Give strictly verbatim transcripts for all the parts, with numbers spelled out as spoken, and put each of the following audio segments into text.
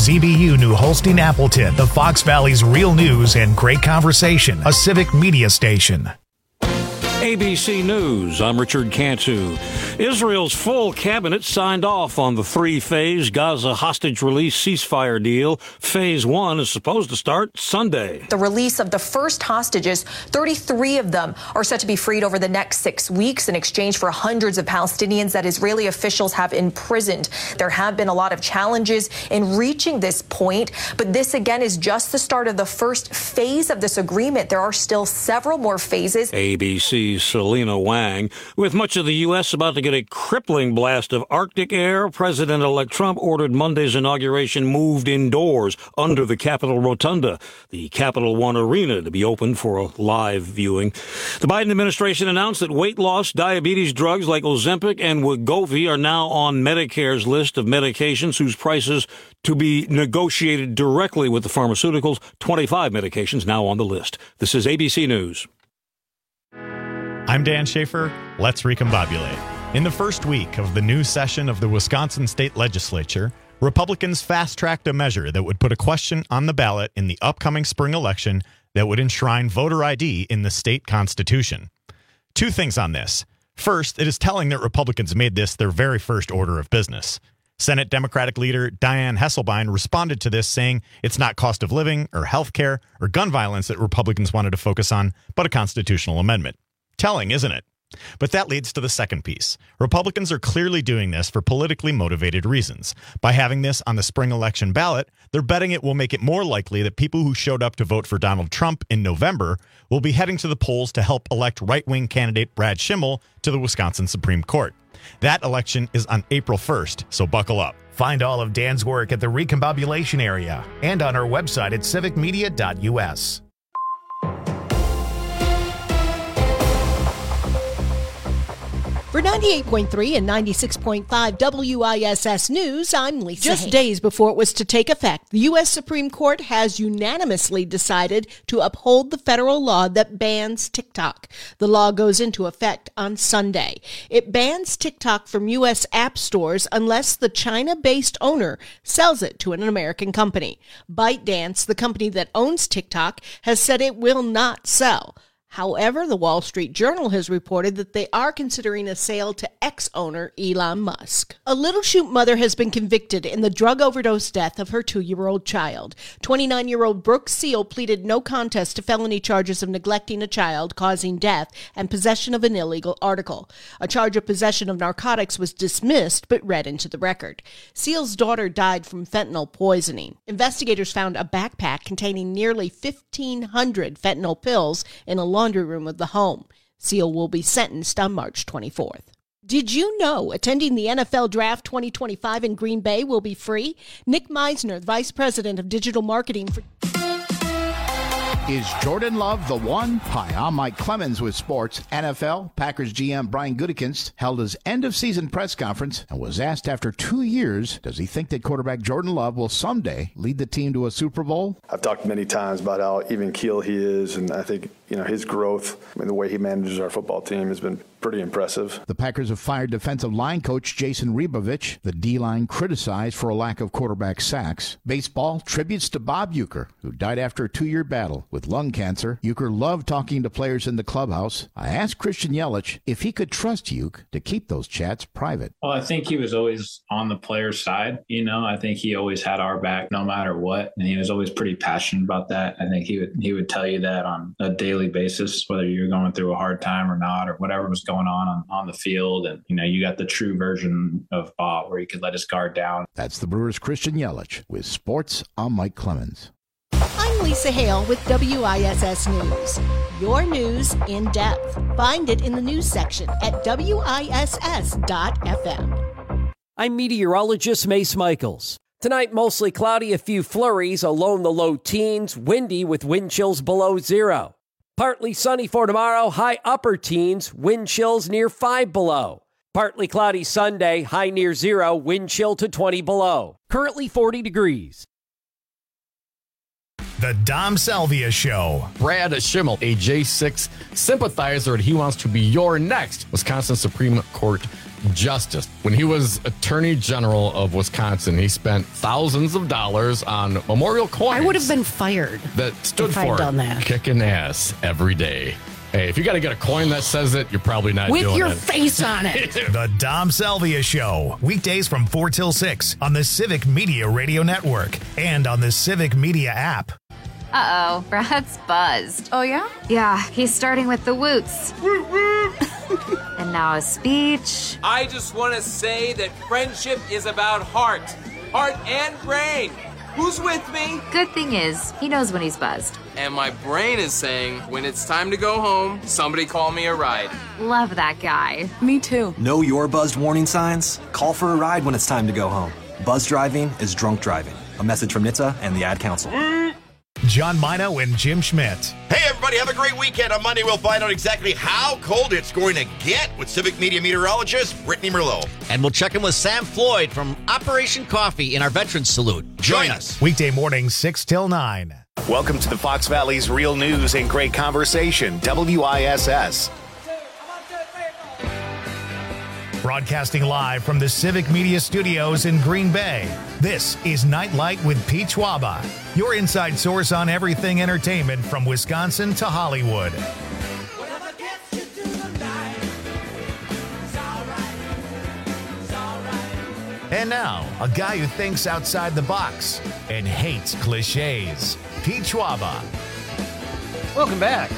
Z B U New Holstein Appleton, the Fox Valley's real news and great conversation, a civic media station. A B C News, I'm Richard Cantu. Israel's full cabinet signed off on the three-phase Gaza hostage release ceasefire deal. Phase one is supposed to start Sunday. The release of the first hostages, thirty-three of them, are set to be freed over the next six weeks in exchange for hundreds of Palestinians that Israeli officials have imprisoned. There have been a lot of challenges in reaching this point, but this again is just the start of the first phase of this agreement. There are still several more phases. A B C's Selena Wang. With much of the U S about to get a crippling blast of Arctic air, President-elect Trump ordered Monday's inauguration moved indoors under the Capitol Rotunda, the Capital One Arena, to be open for a live viewing. The Biden administration announced that weight loss, diabetes drugs like Ozempic and Wegovy are now on Medicare's list of medications whose prices to be negotiated directly with the pharmaceuticals. twenty-five medications now on the list. This is A B C News. I'm Dan Schaefer. Let's recombobulate. In the first week of the new session of the Wisconsin State Legislature, Republicans fast-tracked a measure that would put a question on the ballot in the upcoming spring election that would enshrine voter I D in the state constitution. Two things on this. First, it is telling that Republicans made this their very first order of business. Senate Democratic leader Dianne Hesselbein responded to this saying it's not cost of living or health care or gun violence that Republicans wanted to focus on, but a constitutional amendment. Telling, isn't it? But that leads to the second piece. Republicans are clearly doing this for politically motivated reasons. By having this on the spring election ballot, they're betting it will make it more likely that people who showed up to vote for Donald Trump in November will be heading to the polls to help elect right-wing candidate Brad Schimmel to the Wisconsin Supreme Court. That election is on April first, so buckle up. Find all of Dan's work at the Recombobulation area and on our website at civic media dot u s. For ninety-eight point three and ninety-six point five W I S S News, I'm Lisa Just Hay. days before it was to take effect, the U S Supreme Court has unanimously decided to uphold the federal law that bans TikTok. The law goes into effect on Sunday. It bans TikTok from U S app stores unless the China-based owner sells it to an American company. ByteDance, the company that owns TikTok, has said it will not sell. However, the Wall Street Journal has reported that they are considering a sale to ex-owner Elon Musk. A Little Chute mother has been convicted in the drug overdose death of her two-year-old child. twenty-nine-year-old Brooke Seal pleaded no contest to felony charges of neglecting a child, causing death, and possession of an illegal article. A charge of possession of narcotics was dismissed but read into the record. Seal's daughter died from fentanyl poisoning. Investigators found a backpack containing nearly fifteen hundred fentanyl pills in a laundry room of the home. Seal will be sentenced on March twenty-fourth. Did you know attending the N F L Draft twenty twenty-five in Green Bay will be free? Nick Meisner, Vice President of Digital Marketing for... Is Jordan Love the one? Hi, I'm Mike Clemens with sports. N F L Packers G M Brian Gutekunst held his end-of-season press conference and was asked after two years, does he think that quarterback Jordan Love will someday lead the team to a Super Bowl? I've talked many times about how even keel he is, and I think you know his growth, I mean, the way he manages our football team has been pretty impressive. The Packers have fired defensive line coach Jason Rebovich. The D-line criticized for a lack of quarterback sacks. Baseball tributes to Bob Uecker, who died after a two-year battle with lung cancer. Uecker loved talking to players in the clubhouse. I asked Christian Yelich if he could trust Uecker to keep those chats private. Well, I think he was always on the player's side. You know, I think he always had our back no matter what, and he was always pretty passionate about that. I think he would he would tell you that on a daily basis, whether you're going through a hard time or not, or whatever was going on, on on the field. And, you know, you got the true version of Bob where he could let his guard down. That's the Brewers' Christian Yelich with sports. I'm Mike Clemens. I'm Lisa Hale with W I S S News. Your news in depth. Find it in the news section at W I S S dot F M. I'm meteorologist Mace Michaels. Tonight, mostly cloudy, a few flurries, along in the low teens, windy with wind chills below zero. Partly sunny for tomorrow, high upper teens, wind chills near five below. Partly cloudy Sunday, high near zero, wind chill to twenty below. Currently forty degrees. The Dom Salvia Show. Brad Schimmel, a J six sympathizer, and he wants to be your next Wisconsin Supreme Court justice. When he was Attorney General of Wisconsin, he spent thousands of dollars on memorial coins. I would have been fired that stood if for I'd done that. Kicking ass every day. Hey, if you got to get a coin that says it, you're probably not With doing it. your face on it. The Dom Salvia Show, weekdays from four till six on the Civic Media Radio Network and on the Civic Media app. Uh-oh, Brad's buzzed. Oh, yeah? Yeah, he's starting with the woots. And now a speech. I just want to say that friendship is about heart. Heart and brain. Who's with me? Good thing is, he knows when he's buzzed. And my brain is saying, when it's time to go home, somebody call me a ride. Love that guy. Me too. Know your buzzed warning signs? Call for a ride when it's time to go home. Buzz driving is drunk driving. A message from N H T S A and the Ad Council. John Mino and Jim Schmidt. Hey, everybody, have a great weekend. On Monday, we'll find out exactly how cold it's going to get with Civic Media meteorologist Brittany Merlot. And we'll check in with Sam Floyd from Operation Coffee in our Veterans Salute. Join, Join us. Weekday morning, six till nine. Welcome to the Fox Valley's Real News and Great Conversation, W I S S. Broadcasting live from the Civic Media Studios in Green Bay, this is Nightlight with Pete Schwaba, your inside source on everything entertainment from Wisconsin to Hollywood. And now, a guy who thinks outside the box and hates cliches, Pete Schwaba. Welcome back.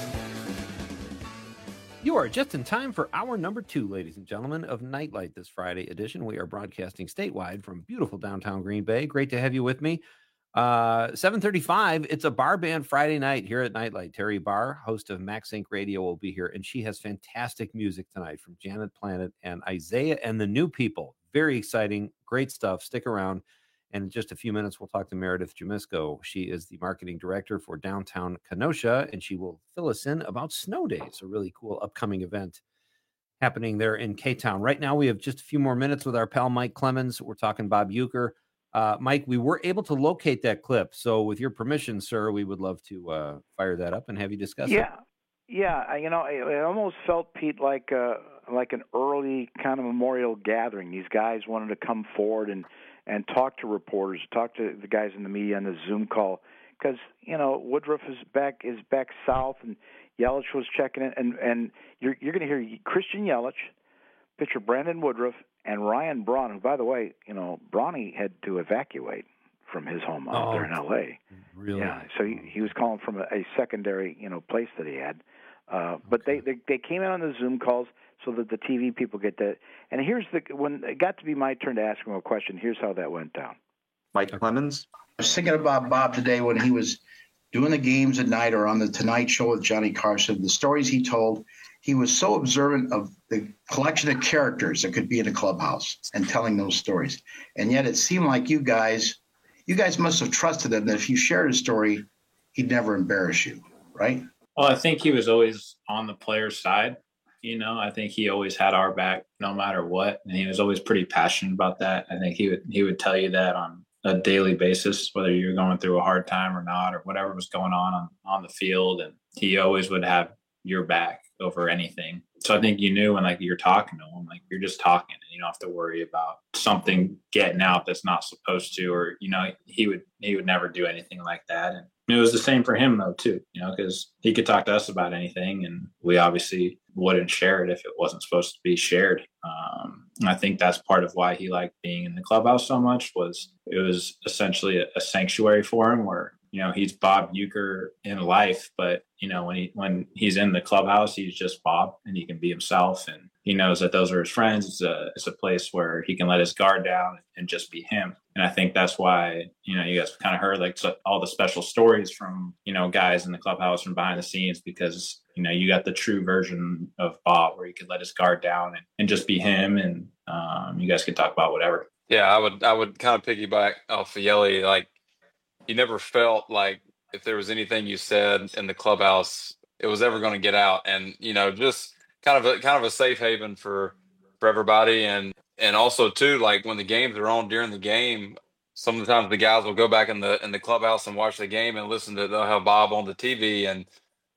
You are just in time for hour number two, ladies and gentlemen, of Nightlight this Friday edition. We are broadcasting statewide from beautiful downtown Green Bay. Great to have you with me. Uh, seven thirty-five, it's a bar band Friday night here at Nightlight. Terry Barr, host of Max Inc Radio, will be here, and she has fantastic music tonight from Janet Planet and Isaiah and the New People. Very exciting, great stuff. Stick around. And in just a few minutes, we'll talk to Meredith Jamisko. She is the marketing director for Downtown Kenosha, and she will fill us in about Snow Days, a really cool upcoming event happening there in K-Town. Right now, we have just a few more minutes with our pal Mike Clemens. We're talking Bob Uecker. Uh, Mike, we were able to locate that clip. So with your permission, sir, we would love to uh, fire that up and have you discuss yeah. it. Yeah, yeah. You know, it, it almost felt, Pete, like uh, like an early kind of memorial gathering. These guys wanted to come forward and and talk to reporters, talk to the guys in the media on the Zoom call, because, you know, Woodruff is back is back south, and Yelich was checking in, and, and you're you're going to hear Christian Yelich, pitcher Brandon Woodruff, and Ryan Braun, who, by the way, you know, Brawny had to evacuate from his home out oh, there in L A. Really? Yeah, so he, he was calling from a, a secondary, you know, place that he had. Uh, but they, they they came in on the Zoom calls so that the T V people get that. And here's the when it got to be my turn to ask him a question. Here's how that went down. Mike Clemens. I was thinking about Bob today when he was doing the games at night or on the Tonight Show with Johnny Carson. The stories he told, he was so observant of the collection of characters that could be in a clubhouse and telling those stories. And yet it seemed like you guys, you guys must have trusted him that if you shared a story, he'd never embarrass you, right? Well, I think he was always on the player's side. You know, I think he always had our back no matter what. And he was always pretty passionate about that. I think he would he would tell you that on a daily basis, whether you're going through a hard time or not, or whatever was going on on, on the field. And he always would have your back over anything. So I think you knew when like you're talking to him, like you're just talking and you don't have to worry about something getting out that's not supposed to, or, you know, he would, he would never do anything like that. And it was the same for him though, too, you know, because he could talk to us about anything and we obviously wouldn't share it if it wasn't supposed to be shared. Um, and I think that's part of why he liked being in the clubhouse so much was it was essentially a, a sanctuary for him where, you know, he's Bob Uecker in life, but, you know, when he when he's in the clubhouse, he's just Bob and he can be himself. And he knows that those are his friends. It's a, it's a place where he can let his guard down and just be him. And I think that's why, you know, you guys kind of heard like so, all the special stories from, you know, guys in the clubhouse from behind the scenes, because, you know, you got the true version of Bob where he could let his guard down and, and just be him. And um, you guys could talk about whatever. Yeah, I would I would kind of piggyback off of Yelly. Like, you never felt like if there was anything you said in the clubhouse, it was ever going to get out. And, you know, just kind of a kind of a safe haven for, for everybody. And, and also too, like when the games are on during the game, some of the times the guys will go back in the, in the clubhouse and watch the game and listen to, they'll have Bob on the T V and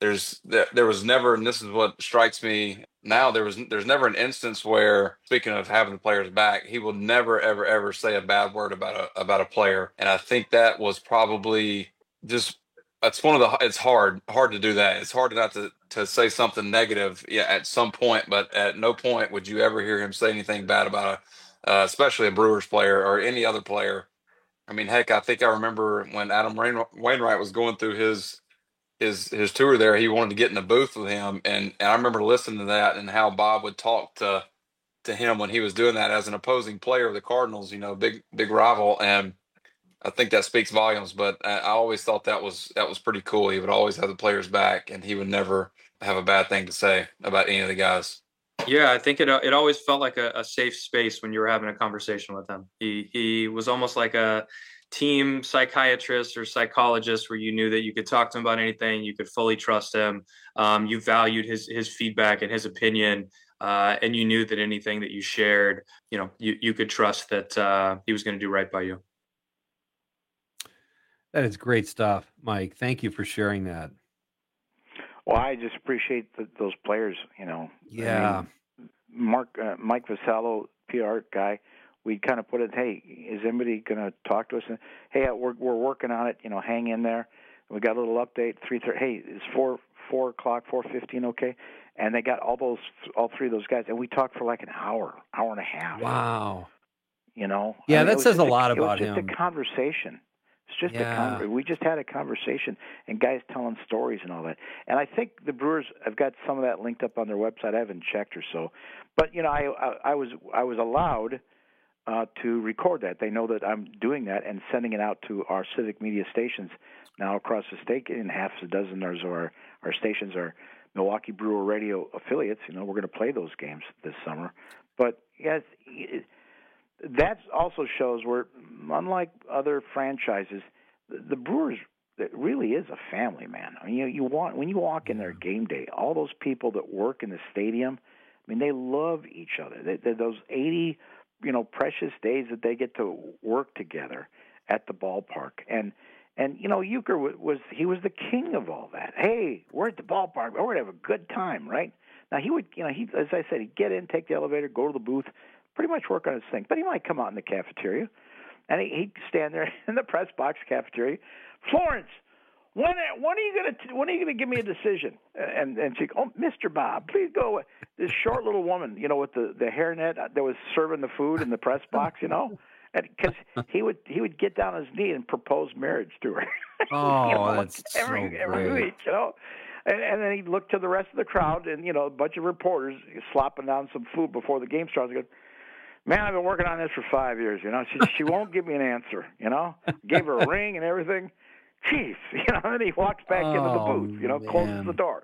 there's there, there was never, and this is what strikes me now, there was there's never an instance where, speaking of having the players back, he will never ever ever say a bad word about a about a player. And I think that was probably just, it's one of the, it's hard hard to do that. It's hard not to to say something negative, yeah, at some point, but at no point would you ever hear him say anything bad about a, uh, especially a Brewers player or any other player. I mean, heck, I think I remember when Adam Rain- Wainwright was going through his his his tour there, he wanted to get in the booth with him, and, and I remember listening to that and how Bob would talk to to him when he was doing that as an opposing player of the Cardinals, you know, big big rival, and I think that speaks volumes. But I, I always thought that was that was pretty cool. He would always have the players back, and he would never have a bad thing to say about any of the guys. Yeah, I think it it always felt like a, a safe space when you were having a conversation with him. He he was almost like a team psychiatrist or psychologist where you knew that you could talk to him about anything, you could fully trust him. Um, you valued his his feedback and his opinion, uh, and you knew that anything that you shared, you know, you, you could trust that uh, he was going to do right by you. That is great stuff, Mike. Thank you for sharing that. Well, I just appreciate the, those players, you know. Yeah. I mean, Mark, uh, Mike Vasallo, P R guy, we kind of put it, hey, is anybody going to talk to us? And, hey, we're we're working on it, you know, hang in there. We got a little update, three thirty. Hey, it's four four o'clock, four fifteen, okay? And they got all those, all three of those guys, and we talked for like an hour, hour and a half. Wow. You know? Yeah, I mean, that says a a, lot about him. It was him. just a conversation. It's just Yeah. a con- we just had a conversation and guys telling stories and all that. And I think the Brewers have got some of that linked up on their website. I haven't checked or so, but you know, I I, I was I was allowed uh, to record that. They know that I'm doing that and sending it out to our civic media stations now across the state. In half a dozen of our our stations are Milwaukee Brewer Radio affiliates. You know, we're going to play those games this summer. But yes. It, that also shows where, unlike other franchises, the, the Brewers, it really is a family, man. I mean, you you want when you walk in there game day, all those people that work in the stadium, I mean, they love each other. They, they, those eighty, you know, precious days that they get to work together at the ballpark, and and you know, Uecker was, was he was the king of all that. Hey, we're at the ballpark. We're gonna have a good time, right? Now he would, you know, he as I said, he'd get in, take the elevator, go to the booth. Pretty much work on his thing, but he might come out in the cafeteria, and he, he'd stand there in the press box cafeteria. Florence, when when are you gonna when are you gonna give me a decision? And and she, oh, Mister Bob, please go away. This short little woman, you know, with the the hairnet that was serving the food in the press box, you know, and because he would he would get down on his knee and propose marriage to her. Oh, you know, that's every so every great. week, you know. And, and then he'd look to the rest of the crowd, and you know, a bunch of reporters slopping down some food before the game starts. He goes, man, I've been working on this for five years, you know. She she won't give me an answer, you know. Gave her a ring and everything. Chief, you know, and then he walks back Oh, into the booth, you know, man. closes the door.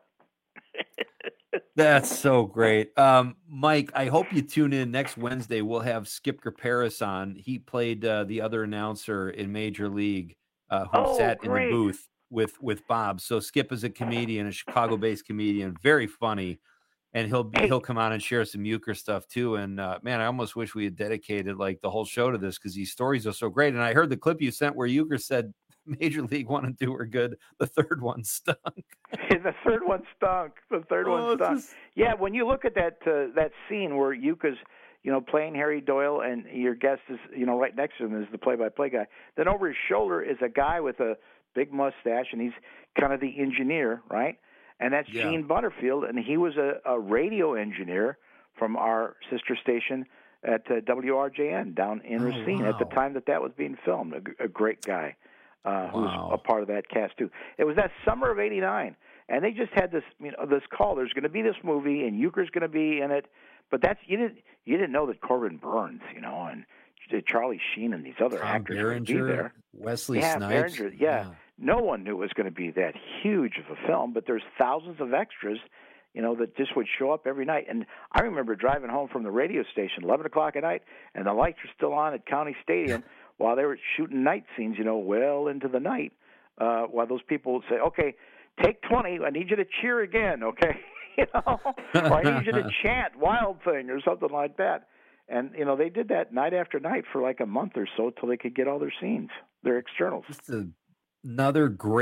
That's so great. Um, Mike, I hope you tune in next Wednesday. We'll have Skip Graperis on. He played uh, the other announcer in Major League uh, who Oh, sat great. in the booth with, with Bob. So Skip is a comedian, a Chicago-based comedian, very funny. And he'll be, he'll come on and share some Uecker stuff too. And uh, man, I almost wish we had dedicated like the whole show to this because these stories are so great. And I heard the clip you sent where Uecker said Major League one and two were good. The third one stunk. The third one stunk. The third Oh, one it's stunk. just- Yeah, when you look at that uh, that scene where Uecker's, you know, playing Harry Doyle and your guest is, you know, right next to him is the play-by-play guy. Then over his shoulder is a guy with a big mustache, and he's kind of the engineer, right? And that's Yeah. Gene Butterfield, and he was a, a radio engineer from our sister station at uh, W R J N down in Oh, Racine at the wow. time that that was being filmed. A, g- a great guy uh, who Wow. was a part of that cast too. It was that summer of eighty-nine, and they just had this, you know, this call. There's going to be this movie, and Uecker's going to be in it. But that's you didn't you didn't know that Corbin Burns, you know, and Charlie Sheen and these other Tom actors would be Berenger, there. Wesley yeah, Snipes. Berenger, yeah. No one knew it was going to be that huge of a film, but there's thousands of extras, you know, that just would show up every night. And I remember driving home from the radio station, eleven o'clock at night, and the lights were still on at County Stadium while they were shooting night scenes, you know, well into the night, uh, while those people would say, okay, take twenty, I need you to cheer again, okay? you know, or I need you to chant Wild Thing or something like that. And, you know, they did that night after night for like a month or so till they could get all their scenes, their externals. Just a, another great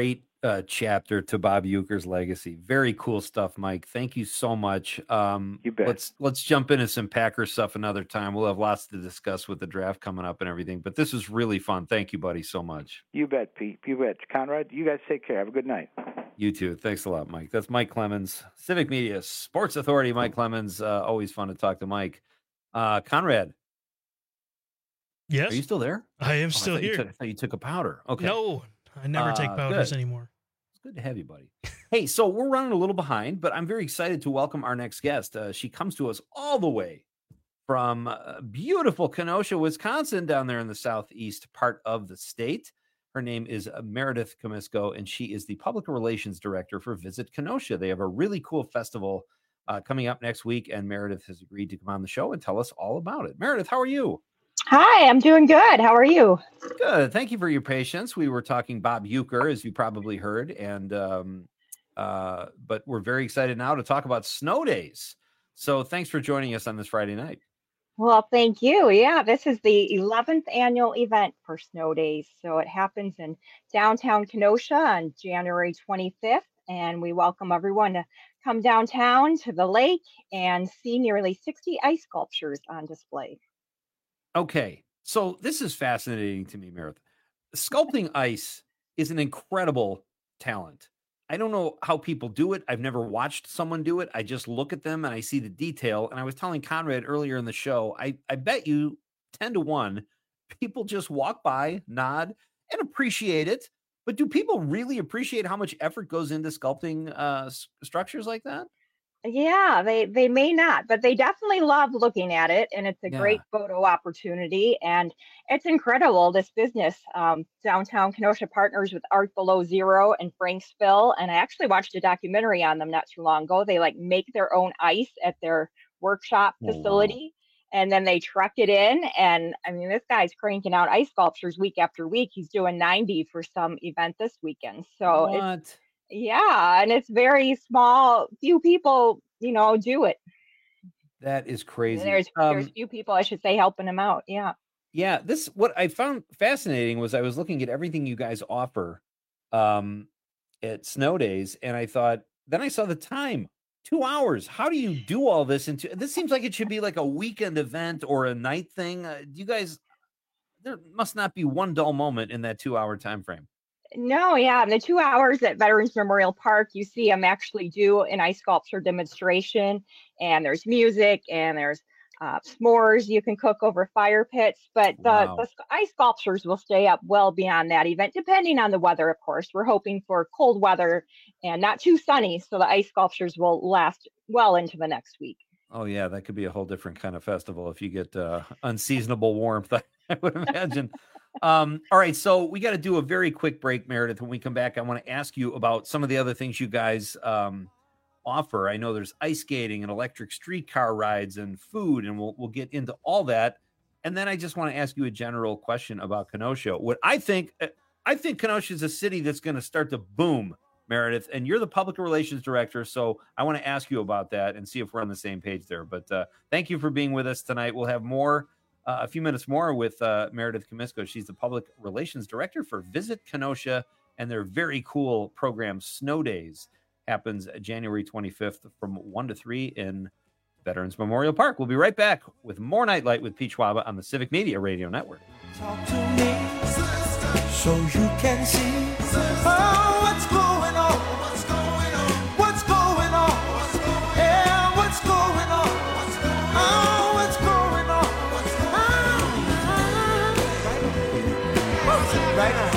uh, chapter to Bob Uecker's legacy. Very cool stuff, Mike. Thank you so much. Um, you bet. Let's let's jump into some Packers stuff another time. We'll have lots to discuss with the draft coming up and everything. But this was really fun. Thank you, buddy, so much. You bet, Pete. You bet. Conrad, you guys take care. Have a good night. You too. Thanks a lot, Mike. That's Mike Clemens, Civic Media Sports Authority. Mike Clemens. Uh, always fun to talk to Mike. Uh, Conrad. Yes. Are you still there? I am oh, still I here. You took, I thought you took a powder. Okay. No, I never uh, take powders good. anymore. It's good to have you, buddy. Hey, so we're running a little behind, but I'm very excited to welcome our next guest. Uh, she comes to us all the way from uh, beautiful Kenosha, Wisconsin, down there in the southeast part of the state. Her name is Meredith Comisko, and she is the public relations director for Visit Kenosha. They have a really cool festival uh, coming up next week, and Meredith has agreed to come on the show and tell us all about it. Meredith, how are you? Hi, I'm doing good. How are you? Good. Thank you for your patience. We were talking Bob Uecker, as you probably heard, and um, uh, but we're very excited now to talk about snow days. So thanks for joining us on this Friday night. Well, thank you. Yeah, this is the eleventh annual event for Snow Days. So it happens in downtown Kenosha on January twenty-fifth, and we welcome everyone to come downtown to the lake and see nearly sixty ice sculptures on display. Okay, so this is fascinating to me, Meredith. Sculpting ice is an incredible talent. I don't know how people do it. I've never watched someone do it. I just look at them and I see the detail. And I was telling Conrad earlier in the show, I, I bet you ten to one, people just walk by, nod, and appreciate it. But do people really appreciate how much effort goes into sculpting uh, s- structures like that? Yeah, they, they may not, but they definitely love looking at it. And it's a Yeah. great photo opportunity. And it's incredible, this business. Um, downtown Kenosha partners with Art Below Zero and Franksville. And I actually watched a documentary on them not too long ago. They like make their own ice at their workshop Oh, wow. facility. And then they truck it in. And I mean, this guy's cranking out ice sculptures week after week. He's doing ninety for some event this weekend. So it's, What? yeah, and it's very small. Few people, you know, do it. That is crazy. There's there's Um, few people, I should say, helping him out. Yeah. Yeah, this what I found fascinating was I was looking at everything you guys offer um, at Snow Days, and I thought, then I saw the time, two hours. How do you do all this into? This seems like it should be like a weekend event or a night thing. Uh, you guys, there must not be one dull moment in that two-hour time frame. No, yeah. In the two hours at Veterans Memorial Park, you see them actually do an ice sculpture demonstration, and there's music and there's uh, s'mores you can cook over fire pits. But the, Wow. the sc- ice sculptures will stay up well beyond that event, depending on the weather, of course. We're hoping for cold weather and not too sunny, so the ice sculptures will last well into the next week. Oh yeah, that could be a whole different kind of festival if you get uh, unseasonable warmth, I would imagine. um, all right, so we got to do a very quick break, Meredith. When we come back, I want to ask you about some of the other things you guys um, offer. I know there's ice skating and electric streetcar rides and food, and we'll we'll get into all that. And then I just want to ask you a general question about Kenosha. What I think, I think Kenosha is a city that's going to start to boom, Meredith, and you're the public relations director, so I want to ask you about that and see if we're on the same page there. But uh, thank you for being with us tonight. We'll have more, uh, a few minutes more with uh, Meredith Comisko. She's the public relations director for Visit Kenosha, and their very cool program, Snow Days, happens January twenty-fifth from one to three in Veterans Memorial Park. We'll be right back with more Nightlight with Pete Schwaba on the Civic Media Radio Network. Talk to me so you can see oh, what's going on. What's going on? What's going on? What's going on? Yeah, what's going on? What's going on? Oh, what's going on? What's going on? Right now.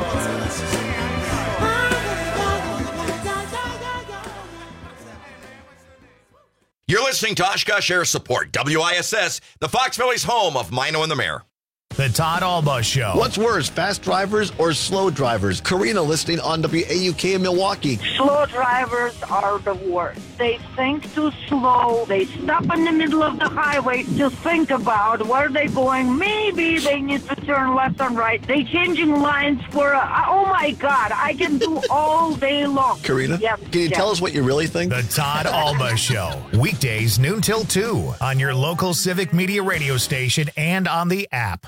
You're listening to Oshkosh Air Support, W I S S, the Fox Valley's home of Mino and the Mayor. The Todd Alba Show. What's worse, fast drivers or slow drivers? Karina listening on W A U K in Milwaukee. Slow drivers are the worst. They think too slow. They stop in the middle of the highway to think about where they're going. Maybe they need to turn left and right. They changing lines for, a, oh my God, I can do all day long. Karina, Yep, can you yep. tell us what you really think? The Todd Alba Show. Weekdays noon till two on your local Civic Media radio station and on the app.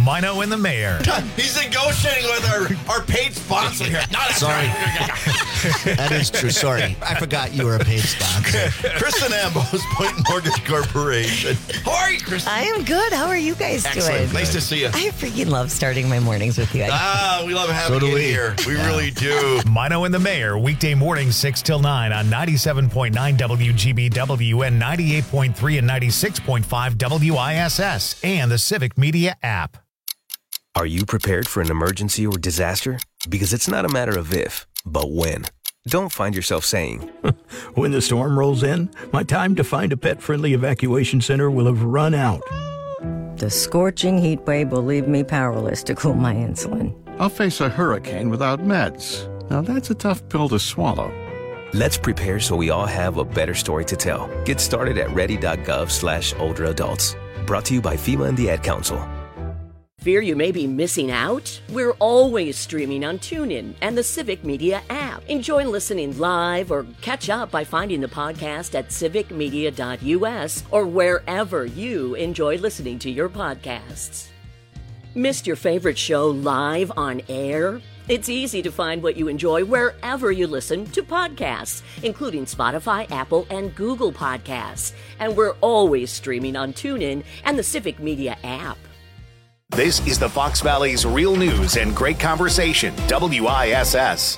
Mino and the Mayor. He's negotiating with our, our paid sponsor here. No, that's Sorry. right. That is true. Sorry. I forgot you were a paid sponsor. Kristen Ambos, Point Mortgage Corporation. How are you, Kristen? I am good. How are you guys Excellent. doing? Nice to see you. I freaking love starting my mornings with you. Ah, we love having So do you we. here. We really do. Mino and the Mayor, weekday mornings six till nine on ninety-seven point nine W G B W and ninety-eight point three and ninety-six point five W I S S and the Civic Media app. Are you prepared for an emergency or disaster? Because it's not a matter of if, but when. Don't find yourself saying, when the storm rolls in, my time to find a pet-friendly evacuation center will have run out. The scorching heat wave will leave me powerless to cool my insulin. I'll face a hurricane without meds. Now that's a tough pill to swallow. let's prepare so we all have a better story to tell. Get started at ready.gov slash older adults. Brought to you by FEMA and the Ad Council. Fear you may be missing out? We're always streaming on TuneIn and the Civic Media app. Enjoy listening live or catch up by finding the podcast at civic media dot U S or wherever you enjoy listening to your podcasts. Missed your favorite show live on air? It's easy to find what you enjoy wherever you listen to podcasts, including Spotify, Apple, and Google Podcasts. And we're always streaming on TuneIn and the Civic Media app. This is the Fox Valley's real news and great conversation, W I S S.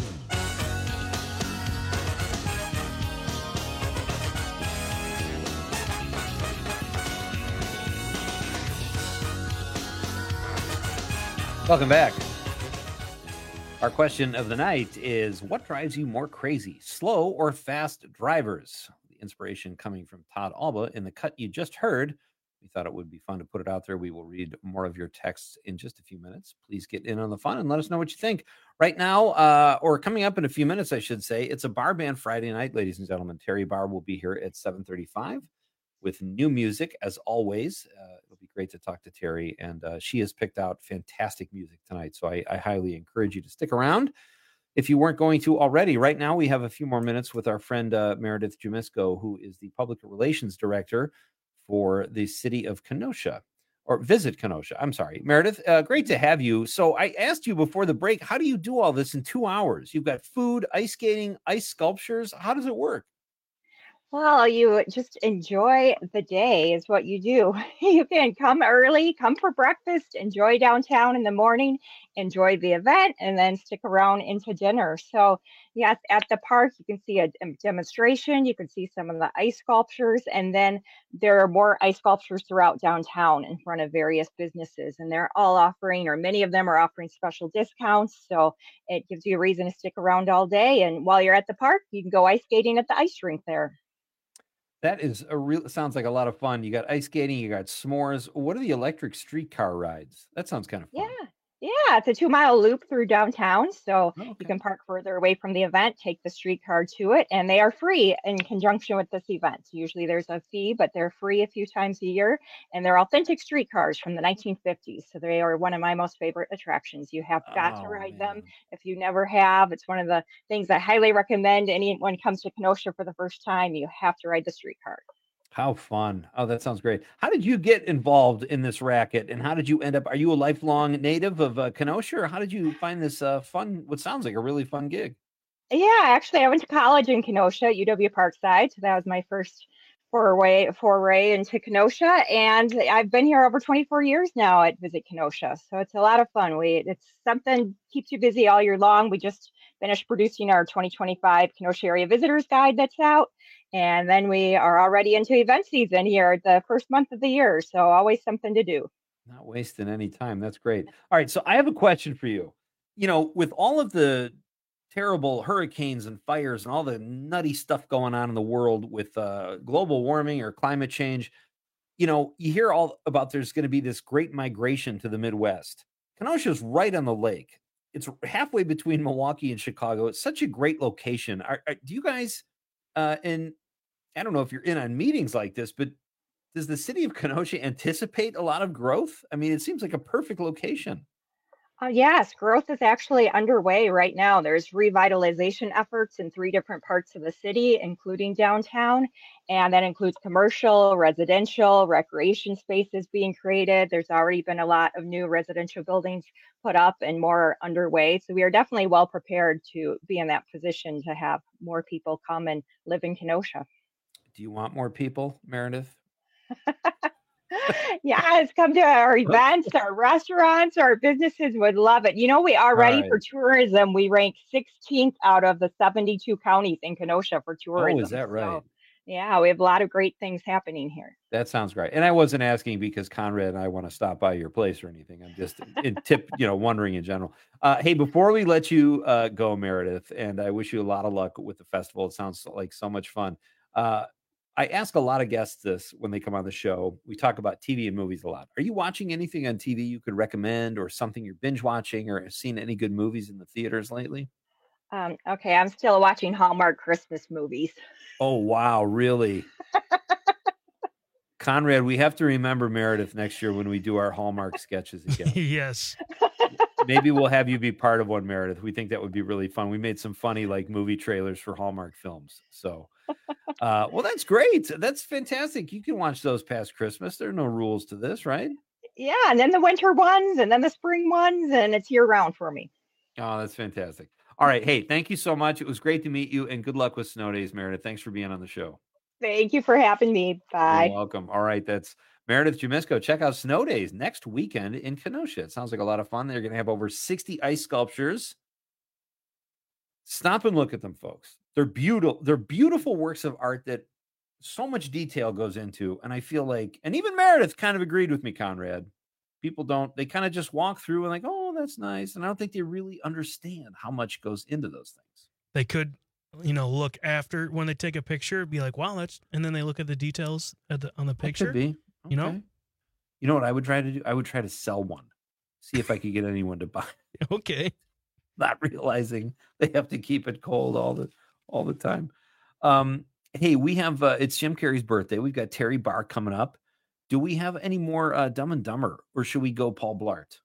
Welcome back. Our question of the night is, what drives you more crazy, slow or fast drivers? The inspiration coming from Todd Alba in the cut you just heard. We thought it would be fun to put it out there. We will read more of your texts in just a few minutes. Please get in on the fun and let us know what you think. Right now, uh, or coming up in a few minutes, I should say, it's a Bar Band Friday night, ladies and gentlemen. Terry Barr will be here at seven thirty-five with new music, as always. Uh, it'll be great to talk to Terry, and uh, she has picked out fantastic music tonight, so I, I highly encourage you to stick around if you weren't going to already. Right now, we have a few more minutes with our friend uh, Meredith Jumisko, who is the Public Relations Director for the city of Kenosha, or Visit Kenosha. I'm sorry, Meredith, uh, great to have you. So I asked you before the break, how do you do all this in two hours? You've got food, ice skating, ice sculptures. How does it work? Well, you just enjoy the day is what you do. You can come early, come for breakfast, enjoy downtown in the morning, enjoy the event, and then stick around into dinner. So yes, at the park, you can see a demonstration. You can see some of the ice sculptures, and then there are more ice sculptures throughout downtown in front of various businesses, and they're all offering, or many of them are offering special discounts. So it gives you a reason to stick around all day. And while you're at the park, you can go ice skating at the ice rink there. That is a real, sounds like a lot of fun. You got ice skating, you got s'mores. What are the electric streetcar rides? That sounds kind of fun. Yeah. Yeah, it's a two mile loop through downtown. So okay. You can park further away from the event, take the streetcar to it, and they are free in conjunction with this event. Usually there's a fee, but they're free a few times a year. And they're authentic streetcars from the nineteen fifties. So they are one of my most favorite attractions. You have got oh, to ride man. them if you never have. It's one of the things I highly recommend. Anyone comes to Kenosha for the first time, you have to ride the streetcar. How fun. Oh, that sounds great. How did you get involved in this racket, and how did you end up? Are you a lifelong native of uh, Kenosha, or how did you find this uh, fun, what sounds like a really fun gig? Yeah, actually, I went to college in Kenosha at U W Parkside. So that was my first foray, foray into Kenosha. And I've been here over twenty-four years now at Visit Kenosha. So it's a lot of fun. We It's something keeps you busy all year long. We just finished producing our twenty twenty-five Kenosha Area Visitors Guide that's out. And then we are already into event season here, the first month of the year. So always something to do. Not wasting any time. That's great. All right. So I have a question for you. You know, with all of the terrible hurricanes and fires and all the nutty stuff going on in the world with uh, global warming or climate change, you know, you hear all about there's going to be this great migration to the Midwest. Kenosha's right on the lake. It's halfway between Milwaukee and Chicago. It's such a great location. Are, are, do you guys... Uh, and I don't know if you're in on meetings like this, but does the city of Kenosha anticipate a lot of growth? I mean, it seems like a perfect location. Uh, yes, growth is actually underway right now. There's revitalization efforts in three different parts of the city, including downtown, and that includes commercial, residential, recreation spaces being created. There's already been a lot of new residential buildings put up and more underway. So we are definitely well prepared to be in that position to have more people come and live in Kenosha. Do you want more people, Meredith? Yes, come to our events, our restaurants, our businesses would love it. You know, we already right. for tourism, we rank sixteenth out of the seventy-two counties in Kenosha for tourism. Oh, is that right? So, yeah, we have a lot of great things happening here. That sounds great. And I wasn't asking because Conrad and I want to stop by your place or anything. I'm just in tip, you know, wondering in general. Uh, hey, before we let you uh, go, Meredith, and I wish you a lot of luck with the festival. It sounds like so much fun. Uh, I ask a lot of guests this when they come on the show. We talk about T V and movies a lot. Are you watching anything on T V you could recommend, or something you're binge watching, or seen any good movies in the theaters lately? Um, okay, I'm still watching Hallmark Christmas movies. Oh, wow. Really? Conrad, we have to remember Meredith next year when we do our Hallmark sketches again. Yes. Maybe we'll have you be part of one, Meredith. We think that would be really fun. We made some funny like movie trailers for Hallmark films. So, uh, well, that's great. That's fantastic. You can watch those past Christmas. There are no rules to this, right? Yeah, and then the winter ones, and then the spring ones, and it's year round for me. Oh, that's fantastic. All right. Hey, thank you so much. It was great to meet you, and good luck with Snow Days, Meredith. Thanks for being on the show. Thank you for having me. Bye. You're welcome. All right. That's Meredith Jumisko. Check out Snow Days next weekend in Kenosha. It sounds like a lot of fun. They're going to have over sixty ice sculptures. Stop and look at them, folks. They're beautiful. They're beautiful works of art that so much detail goes into. And I feel like, and even Meredith kind of agreed with me, Conrad. People don't, they kind of just walk through and like, oh, that's nice. And I don't think they really understand how much goes into those things. They could, you know, look after when they take a picture, be like, wow, that's, and then they look at the details at the, on the picture. That could be. You know, Okay. You know what I would try to do? I would try to sell one. See if I could get anyone to buy it. Okay. Not realizing they have to keep it cold all the all the time. Um, hey, we have uh, it's Jim Carrey's birthday. We've got Terry Barr coming up. Do we have any more uh, Dumb and Dumber, or should we go Paul Blart?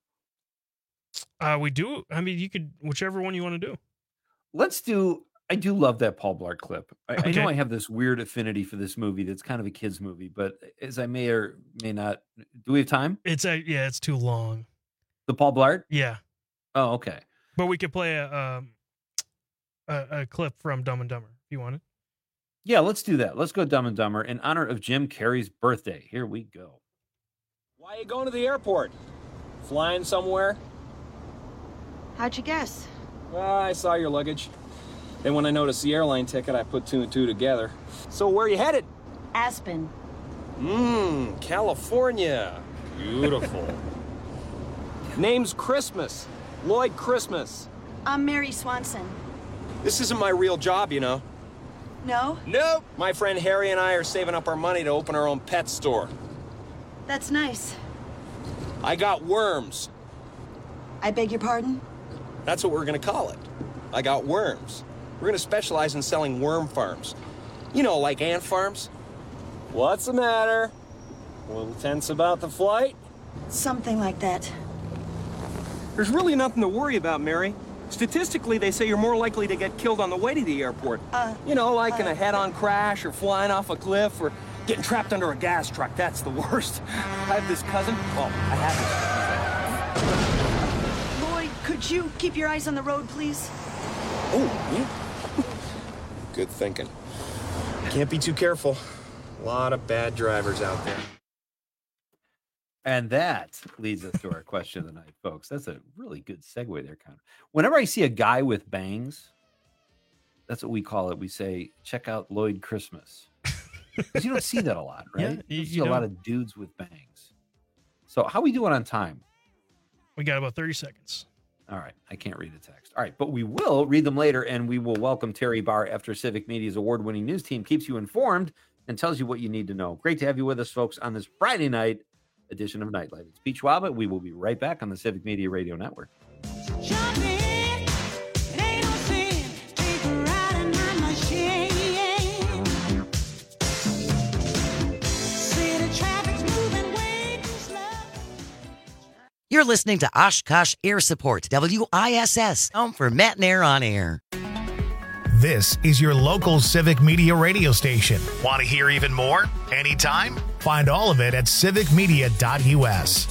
Uh, we do. I mean, you could, whichever one you want to do. Let's do. I do love that Paul Blart clip. I, I Okay. know I have this weird affinity for this movie that's kind of a kid's movie, but as I may or may not, do we have time? It's a, yeah, it's too long. The Paul Blart? Yeah. Oh, okay. But we could play a, um, a, a clip from Dumb and Dumber if you want it. Yeah, let's do that. Let's go Dumb and Dumber in honor of Jim Carrey's birthday. Here we go. Why are you going to the airport? Flying somewhere? How'd you guess? Well, I saw your luggage. Then when I noticed the airline ticket, I put two and two together. So where are you headed? Aspen. Mmm, California. Beautiful. Name's Christmas. Lloyd Christmas. I'm Mary Swanson. This isn't my real job, you know. No? Nope. My friend Harry and I are saving up our money to open our own pet store. That's nice. I got worms. I beg your pardon? That's what we're gonna call it. I got worms. We're gonna specialize in selling worm farms. You know, like ant farms. What's the matter? A little tense about the flight? Something like that. There's really nothing to worry about, Mary. Statistically, they say you're more likely to get killed on the way to the airport. Uh, you know, like uh, in a head-on crash or flying off a cliff or getting trapped under a gas truck. That's the worst. I have this cousin. Well, I have this. Lloyd, could you keep your eyes on the road, please? Oh, yeah. Good thinking. Can't be too careful. A lot of bad drivers out there. And that leads us to our question of the night, folks. That's a really good segue there, Connor. Whenever I see a guy with bangs, that's what we call it. We say, check out Lloyd Christmas. Because you don't see that a lot, right? Yeah, you, you see you a don't. lot of dudes with bangs. So how we doing on time? We got about thirty seconds. All right. I can't read a text. All right. But we will read them later, and we will welcome Terry Barr after Civic Media's award-winning news team keeps you informed and tells you what you need to know. Great to have you with us, folks, on this Friday night edition of Nightlight. It's Pete Schwab. We will be right back on the Civic Media Radio Network. You're listening to Oshkosh Air Support, W I S S, home for Matt and Air on Air. This is your local Civic Media radio station. Want to hear even more? Anytime? Find all of it at civic media dot u s.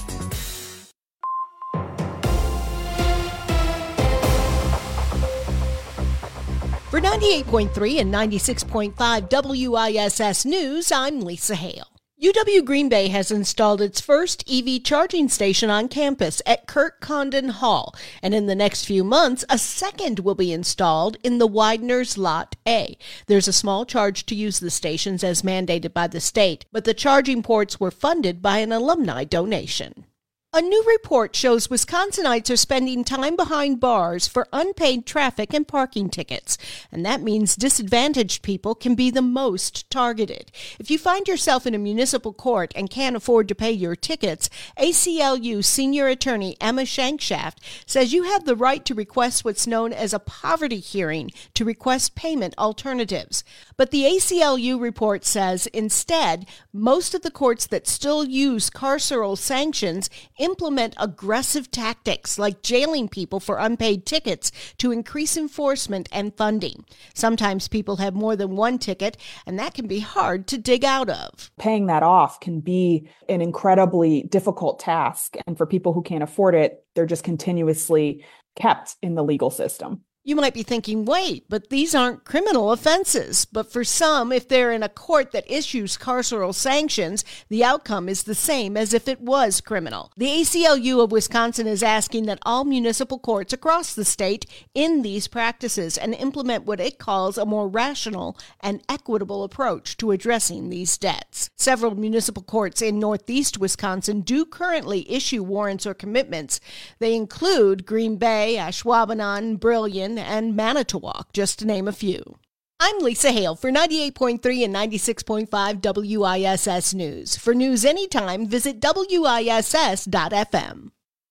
For ninety-eight point three and ninety-six point five W I S S News, I'm Lisa Hale. U W Green Bay has installed its first E V charging station on campus at Kirk Condon Hall, and in the next few months, a second will be installed in the Widener's Lot A. There's a small charge to use the stations as mandated by the state, but the charging ports were funded by an alumni donation. A new report shows Wisconsinites are spending time behind bars for unpaid traffic and parking tickets, and that means disadvantaged people can be the most targeted. If you find yourself in a municipal court and can't afford to pay your tickets, A C L U senior attorney Emma Shankshaft says you have the right to request what's known as a poverty hearing to request payment alternatives. But the A C L U report says instead, most of the courts that still use carceral sanctions implement aggressive tactics like jailing people for unpaid tickets to increase enforcement and funding. Sometimes people have more than one ticket, and that can be hard to dig out of. Paying that off can be an incredibly difficult task, and for people who can't afford it, they're just continuously kept in the legal system. You might be thinking, wait, but these aren't criminal offenses. But for some, if they're in a court that issues carceral sanctions, the outcome is the same as if it was criminal. The A C L U of Wisconsin is asking that all municipal courts across the state end these practices and implement what it calls a more rational and equitable approach to addressing these debts. Several municipal courts in northeast Wisconsin do currently issue warrants or commitments. They include Green Bay, Ashwaubenon, Brillion, and Manitowoc, just to name a few. I'm Lisa Hale for ninety-eight point three and ninety-six point five W I S S News. For news anytime, visit W I S S dot F M.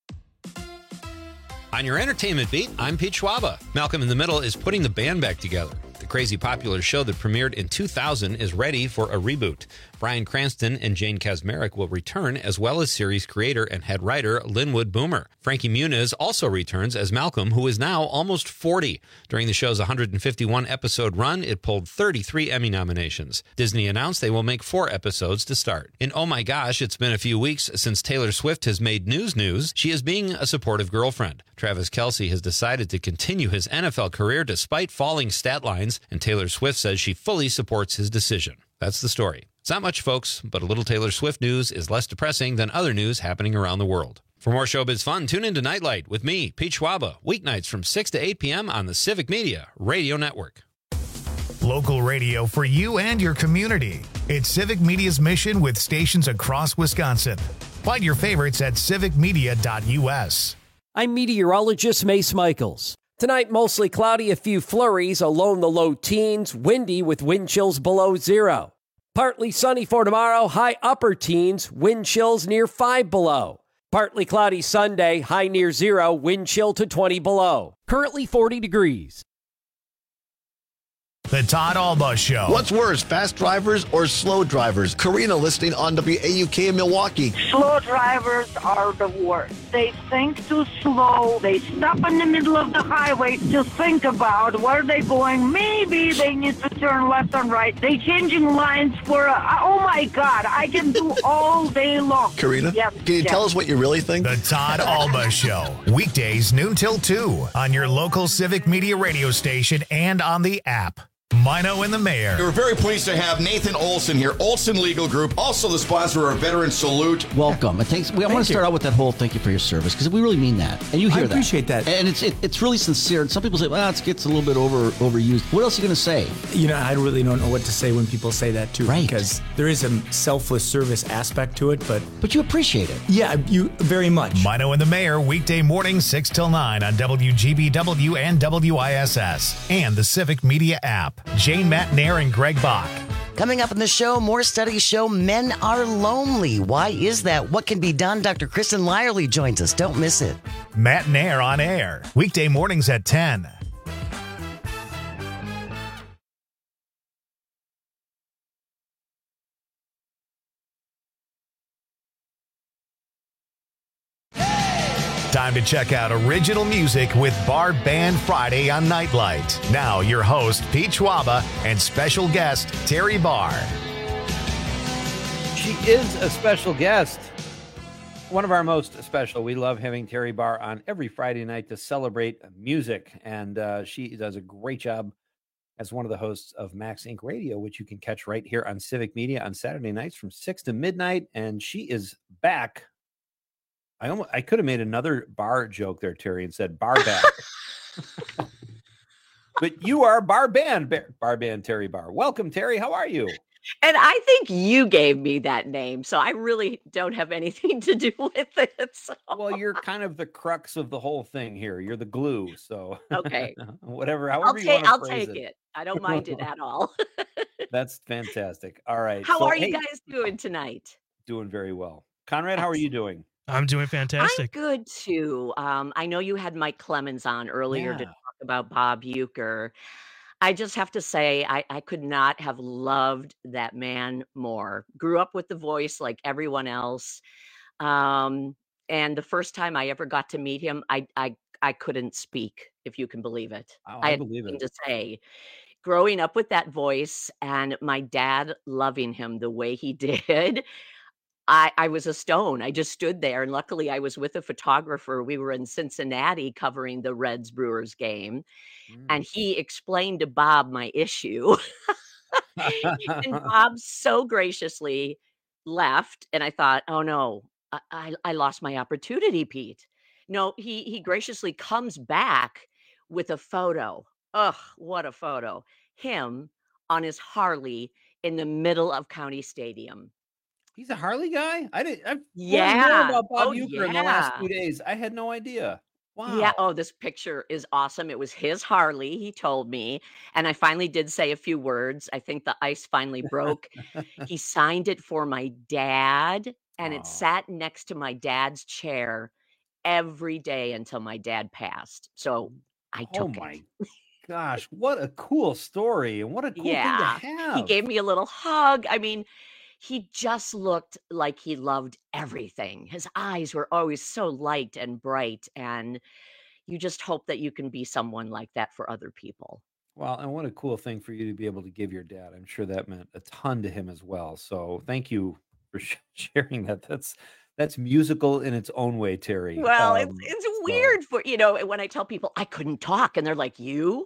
On your entertainment beat, I'm Pete Schwaba. Malcolm in the Middle is putting the band back together. The crazy popular show that premiered in two thousand is ready for a reboot. Bryan Cranston and Jane Kasmerick will return, as well as series creator and head writer Linwood Boomer. Frankie Muniz also returns as Malcolm, who is now almost forty. During the show's one hundred fifty-one episode run, it pulled thirty-three Emmy nominations. Disney announced they will make four episodes to start. In Oh My Gosh, it's been a few weeks since Taylor Swift has made news news. She is being a supportive girlfriend. Travis Kelce has decided to continue his N F L career despite falling stat lines, and Taylor Swift says she fully supports his decision. That's the story. It's not much, folks, but a little Taylor Swift news is less depressing than other news happening around the world. For more showbiz fun, tune in to Nightlight with me, Pete Schwaba, weeknights from six to eight p.m. on the Civic Media Radio Network. Local radio for you and your community. It's Civic Media's mission with stations across Wisconsin. Find your favorites at civic media dot u s. I'm meteorologist Mace Michaels. Tonight, mostly cloudy, a few flurries, a low in the low teens, windy with wind chills below zero. Partly sunny for tomorrow, high upper teens, wind chills near five below. Partly cloudy Sunday, high near zero, wind chill to twenty below. Currently forty degrees. The Todd Alba Show. What's worse, fast drivers or slow drivers? Karina listening on W A U K in Milwaukee. Slow drivers are the worst. They think too slow. They stop in the middle of the highway to think about where they're going. Maybe they need to turn left and right. They changing lines for, a, oh my God, I can do all day long. Karina, yes, can you yes. tell us what you really think? The Todd Alba Show. Weekdays noon till two on your local Civic Media radio station and on the app. Mino and the Mayor. We're very pleased to have Nathan Olson here, Olson Legal Group, also the sponsor of Veteran Salute. Welcome. It takes. We, I want to start out with that whole thank you for your service, because we really mean that, and you hear I that. I appreciate that, and it's it, it's really sincere. And some people say, well, it gets a little bit over overused. What else are you going to say? You know, I really don't know what to say when people say that too, right? Because there is a selfless service aspect to it, but but you appreciate it. Yeah, you very much. Mino and the Mayor, weekday mornings six till nine on W G B W and W I S S and the Civic Media app. Jane Matt and Greg Bach. Coming up in the show, more studies show men are lonely. Why is that? What can be done? Doctor Kristen Lyerly joins us. Don't miss it. Matt and Air on air. Weekday mornings at ten. time to check out original music with Bar Band Friday on Nightlight. Now, your host, Pete Schwaba, and special guest, Terry Barr. She is a special guest. One of our most special. We love having Terry Barr on every Friday night to celebrate music. And uh, she does a great job as one of the hosts of Max Incorporated. Radio, which you can catch right here on Civic Media on Saturday nights from six to midnight. And she is back. I almost, I could have made another bar joke there, Terry, and said bar back. But you are Bar Band, Bar Band Terry Barr. Welcome, Terry. How are you? And I think you gave me that name, so I really don't have anything to do with it. So. Well, you're kind of the crux of the whole thing here. You're the glue. So okay, whatever, however I'll you take, want to I'll phrase take it. it. I don't mind it at all. That's fantastic. All right. How so, are hey, you guys doing tonight? Doing very well. Conrad, how are you doing? I'm doing fantastic. I'm good too. Um, I know you had Mike Clemens on earlier Yeah. to talk about Bob Uecker. I just have to say, I, I could not have loved that man more. Grew up with the voice like everyone else. Um, and the first time I ever got to meet him, I I, I couldn't speak, if you can believe it. Oh, I I had believe nothing it. to say. Growing up with that voice and my dad loving him the way he did, I, I was a stone. I just stood there. And luckily, I was with a photographer. We were in Cincinnati covering the Reds Brewers game. And he explained to Bob my issue. And Bob so graciously left. And I thought, oh no, I, I, I lost my opportunity, Pete. No, he he graciously comes back with a photo. Ugh, what a photo. Him on his Harley in the middle of County Stadium. He's a Harley guy? I didn't. I've Yeah. learned more about Bob Oh, Uecker in the last yeah. few days. I had no idea. Wow. Yeah. Oh, this picture is awesome. It was his Harley, he told me. And I finally did say a few words. I think the ice finally broke. He signed it for my dad, and it sat next to my dad's chair every day until my dad passed. So I Oh took my it. gosh, what a cool story and what a cool Yeah. thing to have. He gave me a little hug. I mean, he just looked like he loved everything. His eyes were always so light and bright. And you just hope that you can be someone like that for other people. Well, and what a cool thing for you to be able to give your dad. I'm sure that meant a ton to him as well. So thank you for sh- sharing that. That's that's musical in its own way, Terry. Well, it's Um, it's so- weird for, you know, when I tell people I couldn't talk and they're like, you?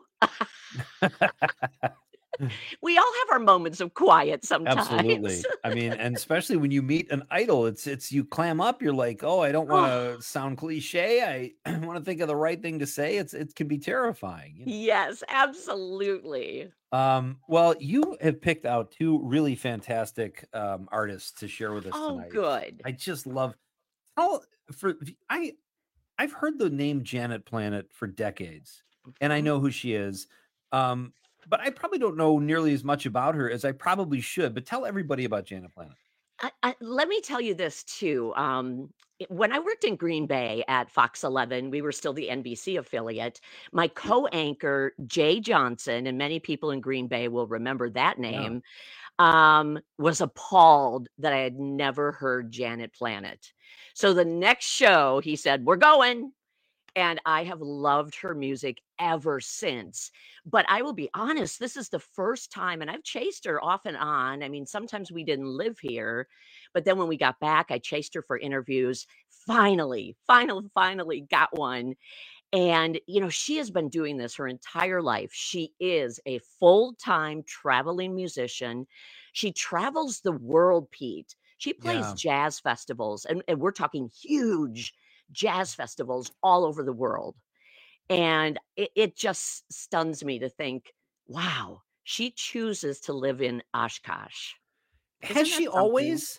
We all have our moments of quiet sometimes. Absolutely. I mean, and especially when you meet an idol, it's it's you clam up. You're like, oh, I don't want to sound cliche. I want to think of the right thing to say. It's it can be terrifying. you know? Yes, absolutely. Um, well, you have picked out two really fantastic um, artists to share with us Oh, tonight. good. I just love. Tell for I, I've heard the name Janet Planet for decades, and I know who she is. Um, but I probably don't know nearly as much about her as I probably should. But tell everybody about Janet Planet. I, I, let me tell you this too. Um, it- when I worked in Green Bay at Fox eleven, we were still the N B C affiliate. My co-anchor, Jay Johnson, and many people in Green Bay will remember that name, um, was appalled that I had never heard Janet Planet. So the next show, he said, "We're going." And I have loved her music ever since. But I will be honest, this is the first time, and I've chased her off and on. I mean, sometimes we didn't live here, but then when we got back, I chased her for interviews. Finally, finally, finally got one. And, you know, she has been doing this her entire life. She is a full-time traveling musician. She travels the world, Pete. She plays Yeah. jazz festivals, and, and we're talking huge jazz festivals all over the world. And it, it just stuns me to think, wow, she chooses to live in Oshkosh. Isn't Has that she something? always?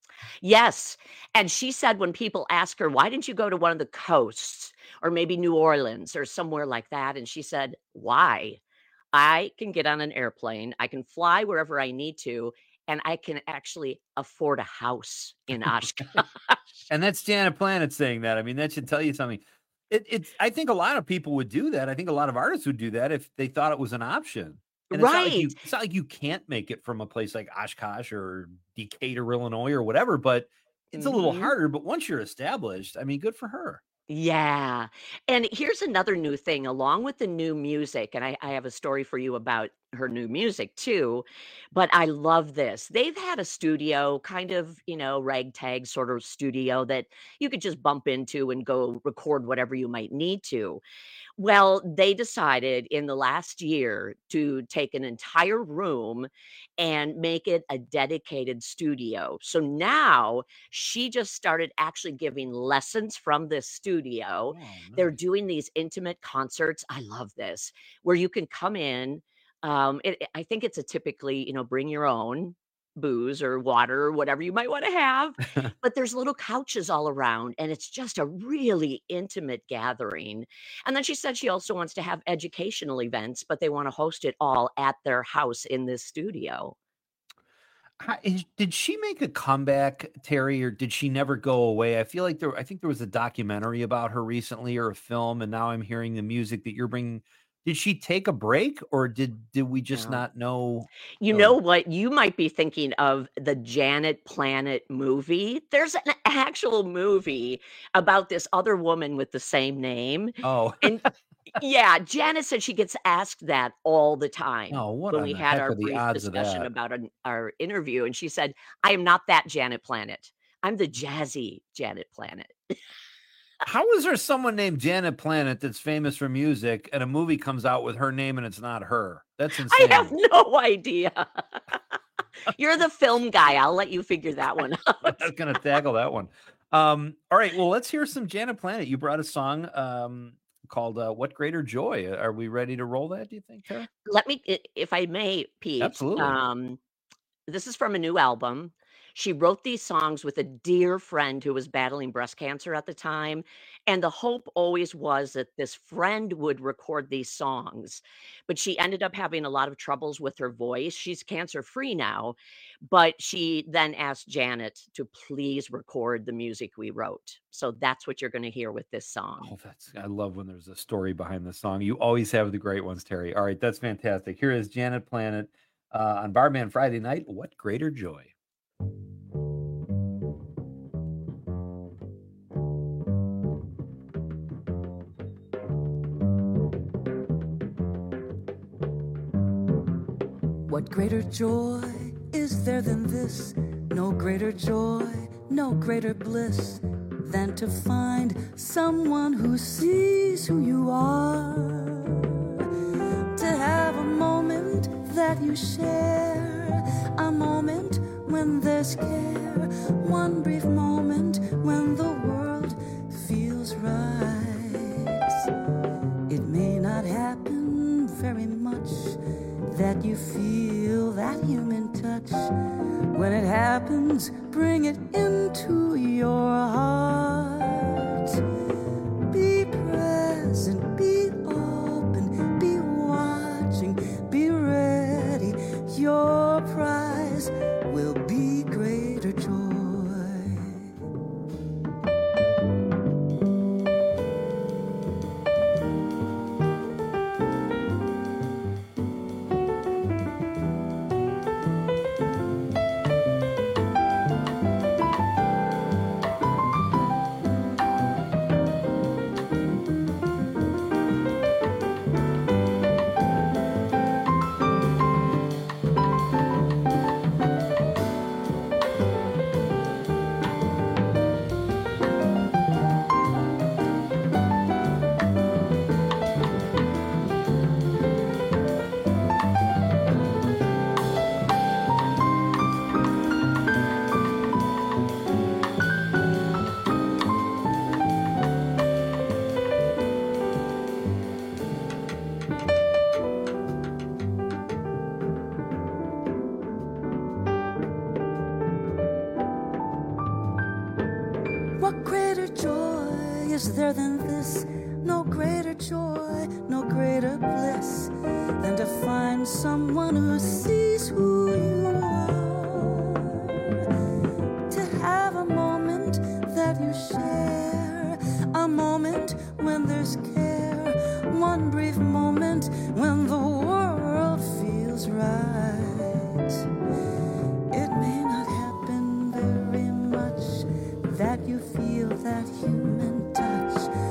Yes. And she said when people ask her, why didn't you go to one of the coasts or maybe New Orleans or somewhere like that? And she said, why? I can get on an airplane, I can fly wherever I need to, and I can actually afford a house in Oshkosh. And that's Janet Planet saying that. I mean, that should tell you something. It, it's. I think a lot of people would do that. I think a lot of artists would do that if they thought it was an option. And it's not like you, Right. it's not like you can't make it from a place like Oshkosh or Decatur, Illinois, or whatever. But it's a little Mhm. harder. But once you're established, I mean, good for her. Yeah. And here's another new thing along with the new music, and I, I have a story for you about her new music too. But I love this. They've had a studio, kind of, you know, ragtag sort of studio that you could just bump into and go record whatever you might need to. Well, they decided in the last year to take an entire room and make it a dedicated studio. So now she just started actually giving lessons from this studio. They're doing these intimate concerts. I love this, where you can come in. Um, it, I think it's a typically, you know, bring your own booze or water or whatever you might want to have. But there's little couches all around, and it's just a really intimate gathering. And then she said she also wants to have educational events, but they want to host it all at their house in this studio. How- is- Did she make a comeback, Terry, or did she never go away? I feel like there. I think there was a documentary about her recently, or a film, and now I'm hearing the music that you're bringing. Did she take a break, or did did we just No. not know? You Oh, know what? You might be thinking of the Janet Planet movie. There's an actual movie about this other woman with the same name. oh, And yeah, Janet said she gets asked that all the time oh, what when on we the had heck our are the brief odds of discussion that? about an, our interview. And she said, I am not that Janet Planet. I'm the jazzy Janet Planet. How is there someone named Janet Planet that's famous for music, and a movie comes out with her name and it's not her? That's I insane. have no idea. You're the film guy. I'll let you figure that one out. I was going to tackle that one. Um, all right. Well, let's hear some Janet Planet. You brought a song um, called uh, What Greater Joy. Are we ready to roll that, do you think, Tara? Let me, i- if I may, Pete. Absolutely. Um, this is from a new album. She wrote these songs with a dear friend who was battling breast cancer at the time. And the hope always was that this friend would record these songs. But she ended up having a lot of troubles with her voice. She's cancer free now. But she then asked Janet to please record the music we wrote. So that's what you're going to hear with this song. Oh, that's, I love when there's a story behind the song. You always have the great ones, Terry. All right. That's fantastic. Here is Janet Planet uh, on Barman Friday night. What Greater Joy. What greater joy is there than this? No greater joy, no greater bliss than to find someone who sees who you are. To have a moment that you share, a moment when there's care, one brief moment when the world feels right. It may not happen very much that you feel that human touch. When it happens, bring it into your heart. Be present, be open, be watching, be ready. Your prize will be greater joy. What greater joy is there than this? No greater joy, no greater bliss than to find someone who sees who you are. To have a moment that you share, a moment when there's care, one brief moment when the world feels right. It may not happen very much that you feel that human touch.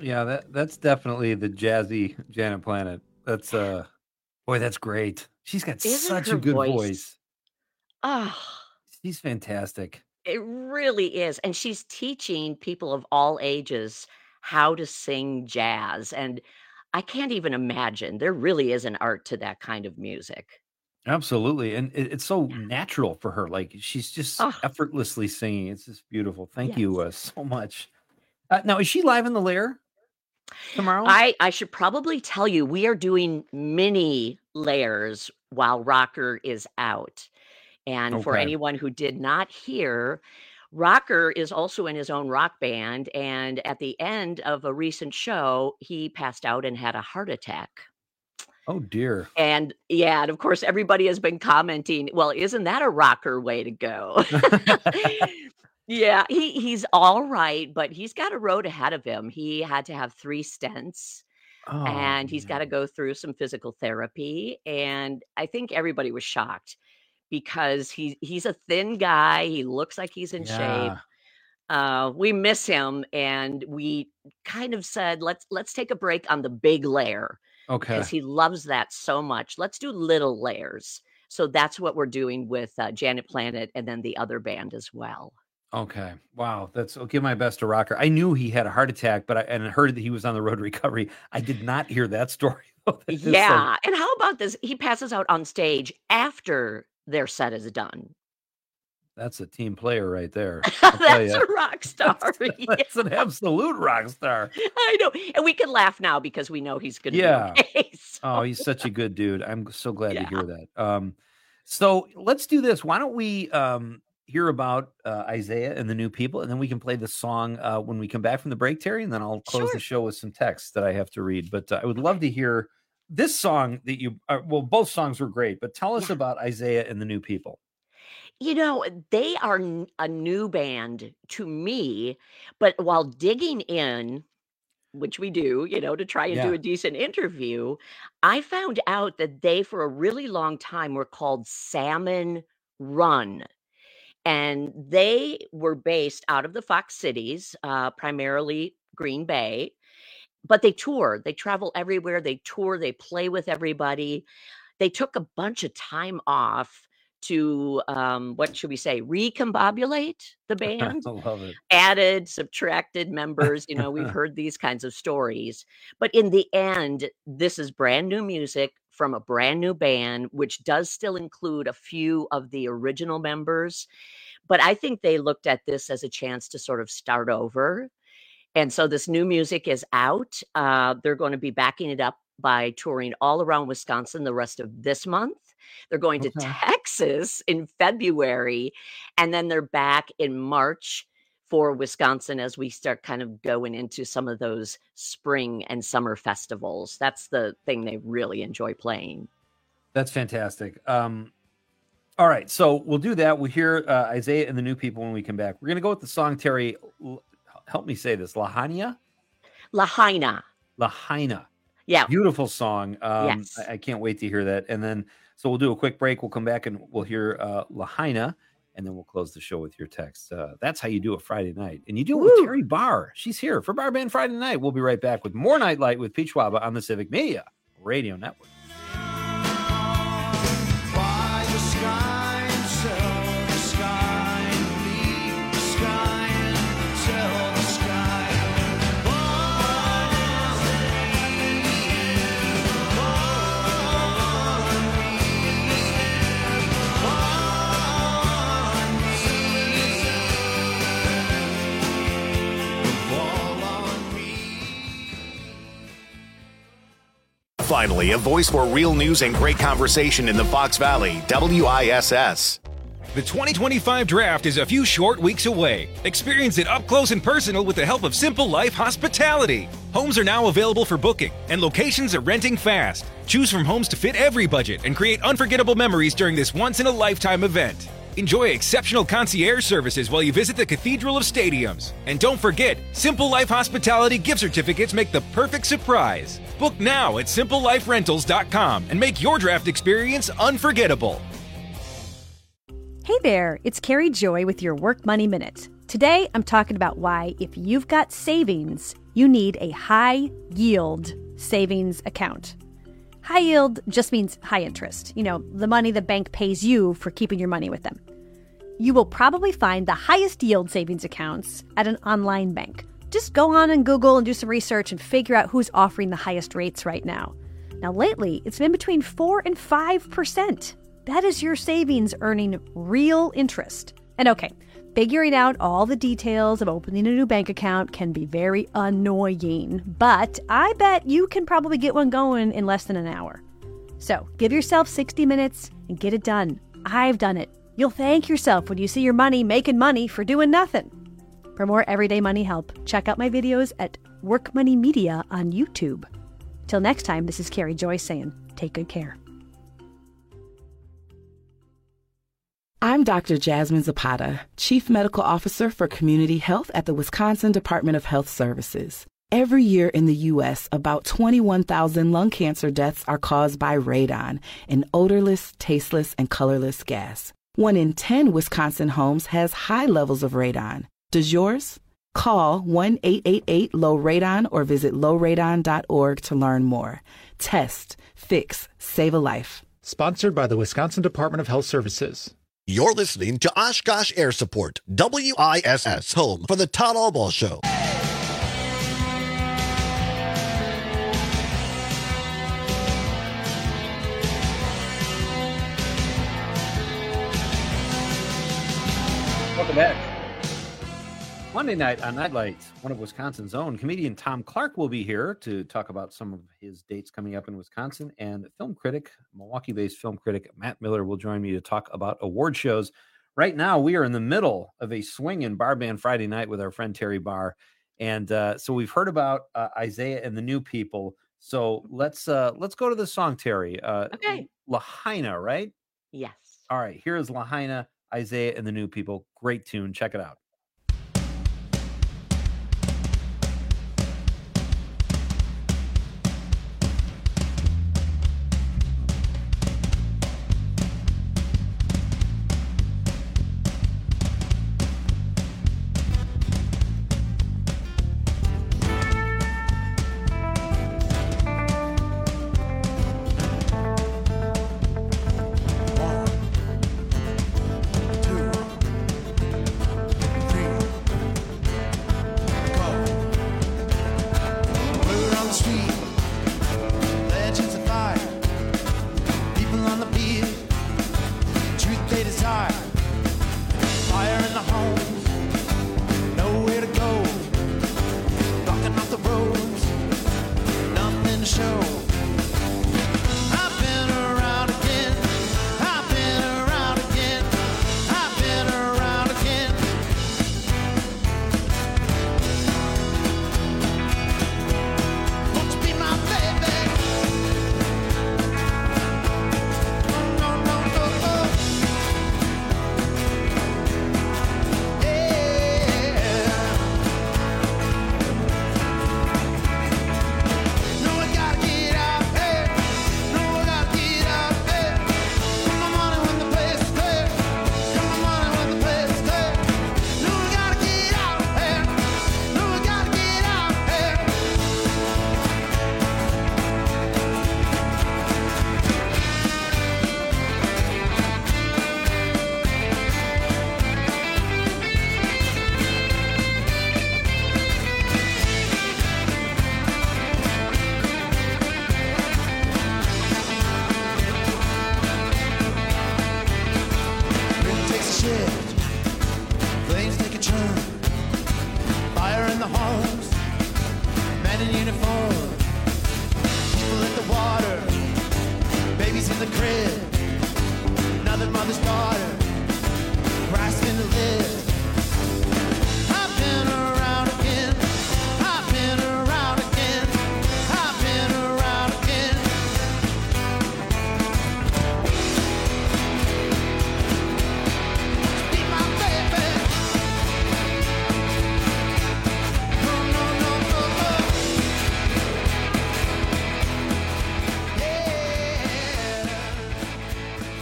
Yeah, that that's definitely the jazzy Janet Planet. That's uh, boy, that's great. She's got Isn't such her a good voice- voice. Ah, She's fantastic. it really is. And she's teaching people of all ages how to sing jazz. And I can't even imagine. There really is an art to that kind of music. Absolutely, and it, it's so natural for her. Like she's just Ah. effortlessly singing. It's just beautiful. Thank Yes. you uh, so much. Uh, now, is she live in the Lair tomorrow? I, I should probably tell you, we are doing mini layers while Rocker is out. And for Okay. anyone who did not hear, Rocker is also in his own rock band. And at the end of a recent show, he passed out and had a heart attack. Oh dear. And yeah, and of course, everybody has been commenting, well, isn't that a rocker way to go? Yeah, he, he's all right, but he's got a road ahead of him. He had to have three stents. Oh, and he's got to go through some physical therapy. And I think everybody was shocked because he he's a thin guy. He looks like he's in shape. Yeah. Uh, we miss him, and we kind of said, let's let's take a break on the big layer Okay. because he loves that so much. Let's do little layers. So that's what we're doing with uh, Janet Planet and then the other band as well. Okay. Wow. That's I'll give my best to Rocker. I knew he had a heart attack, but I and I heard that he was on the road to recovery. I did not hear that story. That is so- Yeah. And how about this? He passes out on stage after their set is done. that's a team player right there. I'll tell That's ya. a rock star. That's an absolute rock star. I know. And we can laugh now because we know he's going to Yeah. be okay. So- Oh, he's such a good dude. I'm so glad Yeah. to hear that. Um, so let's do this. Why don't we um, hear about uh, Isaiah and the New People, and then we can play the song uh, when we come back from the break, Terry, and then I'll close the show with some text that I have to read. But uh, I would love to hear this song that you. Uh, well, both songs were great, but tell us about Isaiah and the New People. You know, they are n- a new band to me, but while digging in, which we do, you know, to try and do Yeah. a decent interview, I found out that they, for a really long time, were called Salmon Run. And they were based out of the Fox Cities, uh, primarily Green Bay, but they tour. They travel everywhere. They tour. They play with everybody. They took a bunch of time off to, um, what should we say, recombobulate the band. I love it. Added, subtracted members. You know, we've heard these kinds of stories. But in the end, this is brand new music from a brand new band, which does still include a few of the original members. But I think they looked at this as a chance to sort of start over. And so this new music is out. Uh, they're going to be backing it up by touring all around Wisconsin the rest of this month. They're going to Okay. Texas in February, and then they're back in March for Wisconsin as we start kind of going into some of those spring and summer festivals. That's the thing they really enjoy playing. That's fantastic. Um, all right, so we'll do that. We'll hear uh, Isaiah and the New People when we come back. We're going to go with the song, Terry. L- help me say this. Lahaina? Lahaina. Lahaina. Yeah. Beautiful song. Um, Yes. I, I can't wait to hear that. And then, so we'll do a quick break. We'll come back and we'll hear uh, Lahaina, and then we'll close the show with your text. Uh, that's how you do a Friday night. And you do it with Terry Barr. She's here for Bar Band Friday night. We'll be right back with more Nightlight with Peach Waba on the Civic Media Radio Network. Finally, a voice for real news and great conversation in the Fox Valley, W I S S. The twenty twenty-five draft is a few short weeks away. Experience it up close and personal with the help of Simple Life Hospitality. Homes are now available for booking, and locations are renting fast. Choose from homes to fit every budget and create unforgettable memories during this once-in-a-lifetime event. Enjoy exceptional concierge services while you visit the Cathedral of Stadiums. And don't forget, Simple Life Hospitality gift certificates make the perfect surprise. Book now at simple life rentals dot com and make your draft experience unforgettable. Hey there, it's Carrie Joy with your Work Money Minute. Today, I'm talking about why, if you've got savings, you need a high yield savings account. High yield just means high interest. You know, the money the bank pays you for keeping your money with them. You will probably find the highest yield savings accounts at an online bank. Just go on and Google and do some research and figure out who's offering the highest rates right now. Now, lately, it's been between four and five percent. That is your savings earning real interest. And okay, figuring out all the details of opening a new bank account can be very annoying, but I bet you can probably get one going in less than an hour. So give yourself sixty minutes and get it done. I've done it. You'll thank yourself when you see your money making money for doing nothing. For more everyday money help, check out my videos at Work Money Media on YouTube. Till next time, this is Carrie Joyce saying, take good care. I'm Doctor Jasmine Zapata, Chief Medical Officer for Community Health at the Wisconsin Department of Health Services. Every year in the U S, about twenty-one thousand lung cancer deaths are caused by radon, an odorless, tasteless, and colorless gas. One in ten Wisconsin homes has high levels of radon. Does yours? Call one eight eight eight low radon or visit low radon dot org to learn more. Test, fix, save a life. Sponsored by the Wisconsin Department of Health Services. You're listening to Oshkosh Air Support, W I S S, home for the Todd Albaugh Show. Welcome back. Monday night on Nightlight, one of Wisconsin's own, comedian Tom Clark will be here to talk about some of his dates coming up in Wisconsin, and film critic, Milwaukee-based film critic Matt Miller will join me to talk about award shows. Right now, we are in the middle of a swinging bar band Friday night with our friend Terry Barr, and uh, so we've heard about uh, Isaiah and the New People. So let's uh, let's go to the song, Terry. Uh, okay, Lahaina, right? Yes. All right, here is Lahaina, Isaiah and the New People. Great tune. Check it out.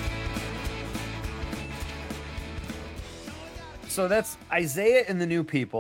So that's Isaiah and the New People.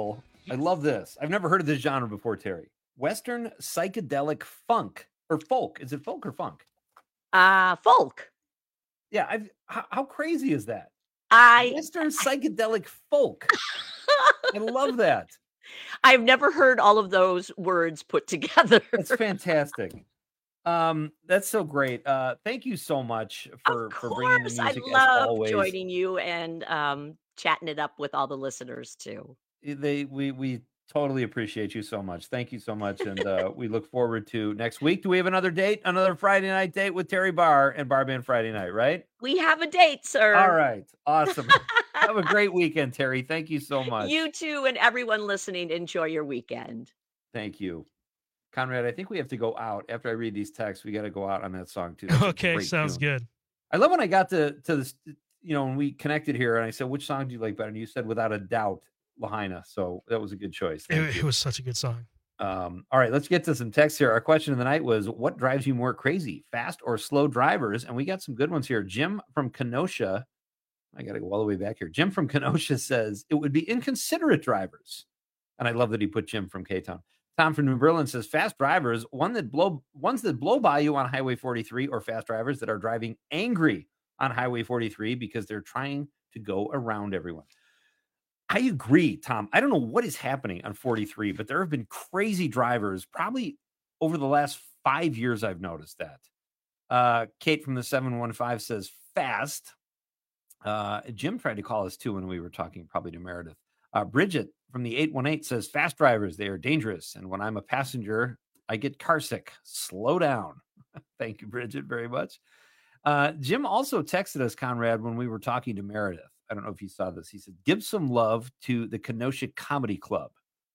I love this. I've never heard of this genre before, Terry. Western psychedelic funk or folk. Is it folk or funk? Uh, folk. Yeah. I've, how, how crazy is that? I Western psychedelic folk. I love that. I've never heard all of those words put together. That's fantastic. Um, that's so great. Uh, thank you so much for, Of for bringing the course, I music as love always. joining you and um, chatting it up with all the listeners too. They we we totally appreciate you so much. Thank you so much, and uh, we look forward to next week. Do we have another date? Another Friday night date with Terry Barr and Bar Band Friday night, right? We have a date, sir. All right, awesome. Have a great weekend, Terry. Thank you so much. You too, and everyone listening, enjoy your weekend. Thank you, Conrad. I think we have to go out after I read these texts. We got to go out on that song too. That's a Okay, great sounds tune. good. I love when I got to to this. You know, when we connected here, and I said, "Which song do you like better?" And you said, "Without a doubt, Lahaina." So that was a good choice. Thank It, you. it was such a good song. Um, all right, let's get to some text here. Our question of the night was, what drives you more crazy, fast or slow drivers? And we got some good ones here. Jim from Kenosha. I got to go all the way back here. Jim from Kenosha says it would be inconsiderate drivers. And I love that he put Jim from K-Town. Tom from New Berlin says fast drivers, one that blow ones that blow by you on Highway forty-three, or fast drivers that are driving angry on Highway forty-three because they're trying to go around everyone. I agree, Tom. I don't know what is happening on forty-three, but there have been crazy drivers probably over the last five years. I've noticed that. Uh, Kate from the seven one five says fast. Uh, Jim tried to call us too when we were talking probably to Meredith. Uh, Bridget from the eight one eight says fast drivers, they are dangerous. And when I'm a passenger, I get carsick. Slow down. Thank you, Bridget, very much. Uh, Jim also texted us, Conrad, when we were talking to Meredith. I don't know if you saw this. He said, give some love to the Kenosha Comedy Club.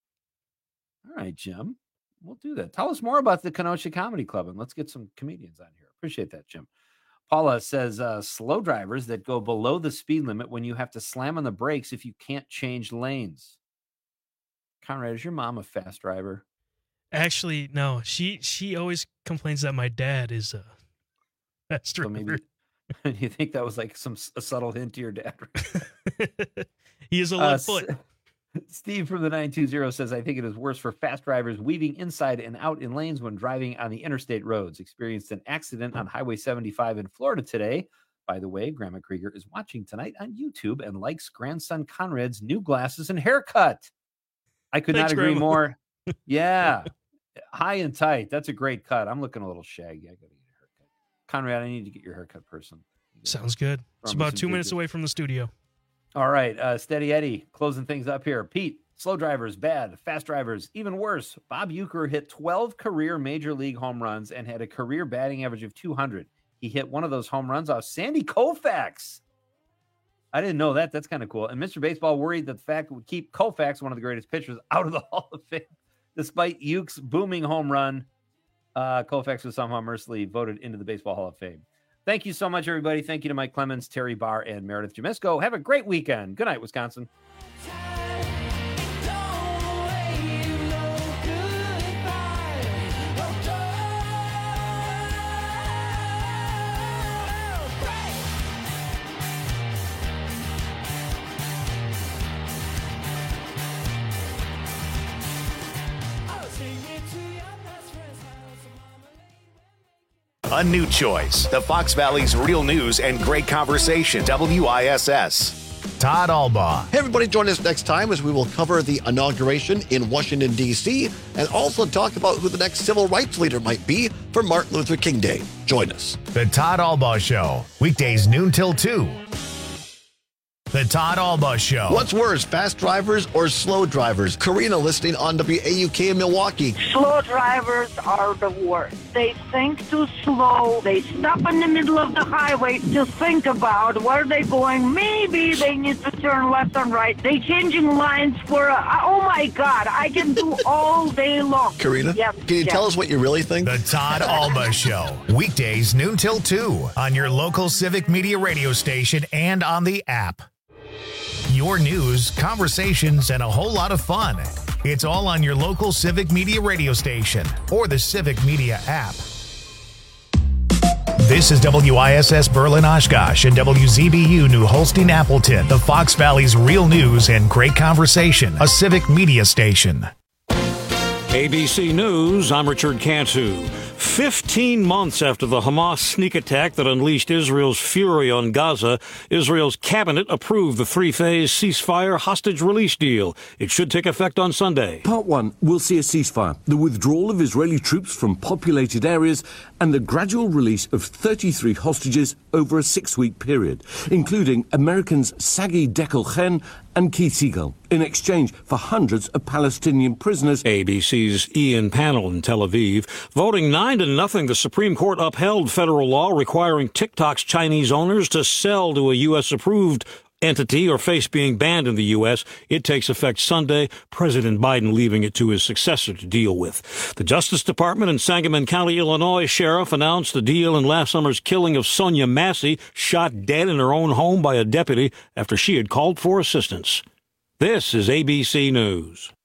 All right, Jim, we'll do that. Tell us more about the Kenosha Comedy Club, and let's get some comedians on here. Appreciate that, Jim. Paula says, uh, slow drivers that go below the speed limit when you have to slam on the brakes if you can't change lanes. Conrad, is your mom a fast driver? Actually, no. She she always complains that my dad is a fast driver. So maybe you think that was like some a subtle hint to your dad? He is a Uh, left foot. Steve from the nine two zero says, I think it is worse for fast drivers weaving inside and out in lanes when driving on the interstate roads. Experienced an accident on Highway seventy-five in Florida today. By the way, Grandma Krieger is watching tonight on YouTube and likes grandson Conrad's new glasses and haircut. I could Thanks, not agree Grandma. more. Yeah. High and tight. That's a great cut. I'm looking a little shaggy. I got to get a haircut. Conrad, I need to get your haircut person. Sounds good. It's Promise about and two minutes digits. away from the studio. All right, uh, Steady Eddie, closing things up here. Pete, slow drivers, bad. Fast drivers, even worse. Bob Uecker hit twelve career Major League home runs and had a career batting average of two hundred. He hit one of those home runs off Sandy Koufax. I didn't know that. That's kind of cool. And Mister Baseball worried that the fact would keep Koufax, one of the greatest pitchers, out of the Hall of Fame. Despite Ueck's booming home run, uh, Koufax was somehow mercifully voted into the Baseball Hall of Fame. Thank you so much, everybody. Thank you to Mike Clemens, Terry Barr, and Meredith Jamesko. Have a great weekend. Good night, Wisconsin. A new choice. The Fox Valley's real news and great conversation. W I S S. Todd Albaugh. Hey, everybody, join us next time as we will cover the inauguration in Washington, D C, and also talk about who the next civil rights leader might be for Martin Luther King Day. Join us. The Todd Albaugh Show. Weekdays noon till two. The Todd Albaugh Show. What's worse, fast drivers or slow drivers? Karina listening on W A U K in Milwaukee. Slow drivers are the worst. They think too slow. They stop in the middle of the highway to think about where they're going. Maybe they need to turn left and right. They changing lines for, a, oh my God, I can do all day long. Karina, Yes, can you yes. tell us what you really think? The Todd Albaugh Show. Weekdays noon till two on your local Civic Media radio station and on the app. Your news, conversations, and a whole lot of fun. It's all on your local Civic Media radio station or the Civic Media app. This is W I S S Berlin Oshkosh and W Z B U New Holstein Appleton, the Fox Valley's real news and great conversation, a civic media station. A B C News, I'm Richard Cantu. Fifteen months after the Hamas sneak attack that unleashed Israel's fury on Gaza, Israel's cabinet approved the three-phase ceasefire hostage release deal. It should take effect on Sunday. Part one will see a ceasefire, the withdrawal of Israeli troops from populated areas, and the gradual release of thirty-three hostages over a six-week period, including Americans Sagi Dekel-Chen and Keith Siegel, in exchange for hundreds of Palestinian prisoners. A B C's Ian Pannell in Tel Aviv. Voting nine to nothing, the Supreme Court upheld federal law requiring TikTok's Chinese owners to sell to a U S-approved entity or face being banned in the U S. It takes effect Sunday, President Biden leaving it to his successor to deal with. The Justice Department and Sangamon County, Illinois sheriff announced the deal in last summer's killing of Sonia Massey, shot dead in her own home by a deputy after she had called for assistance. This is A B C News.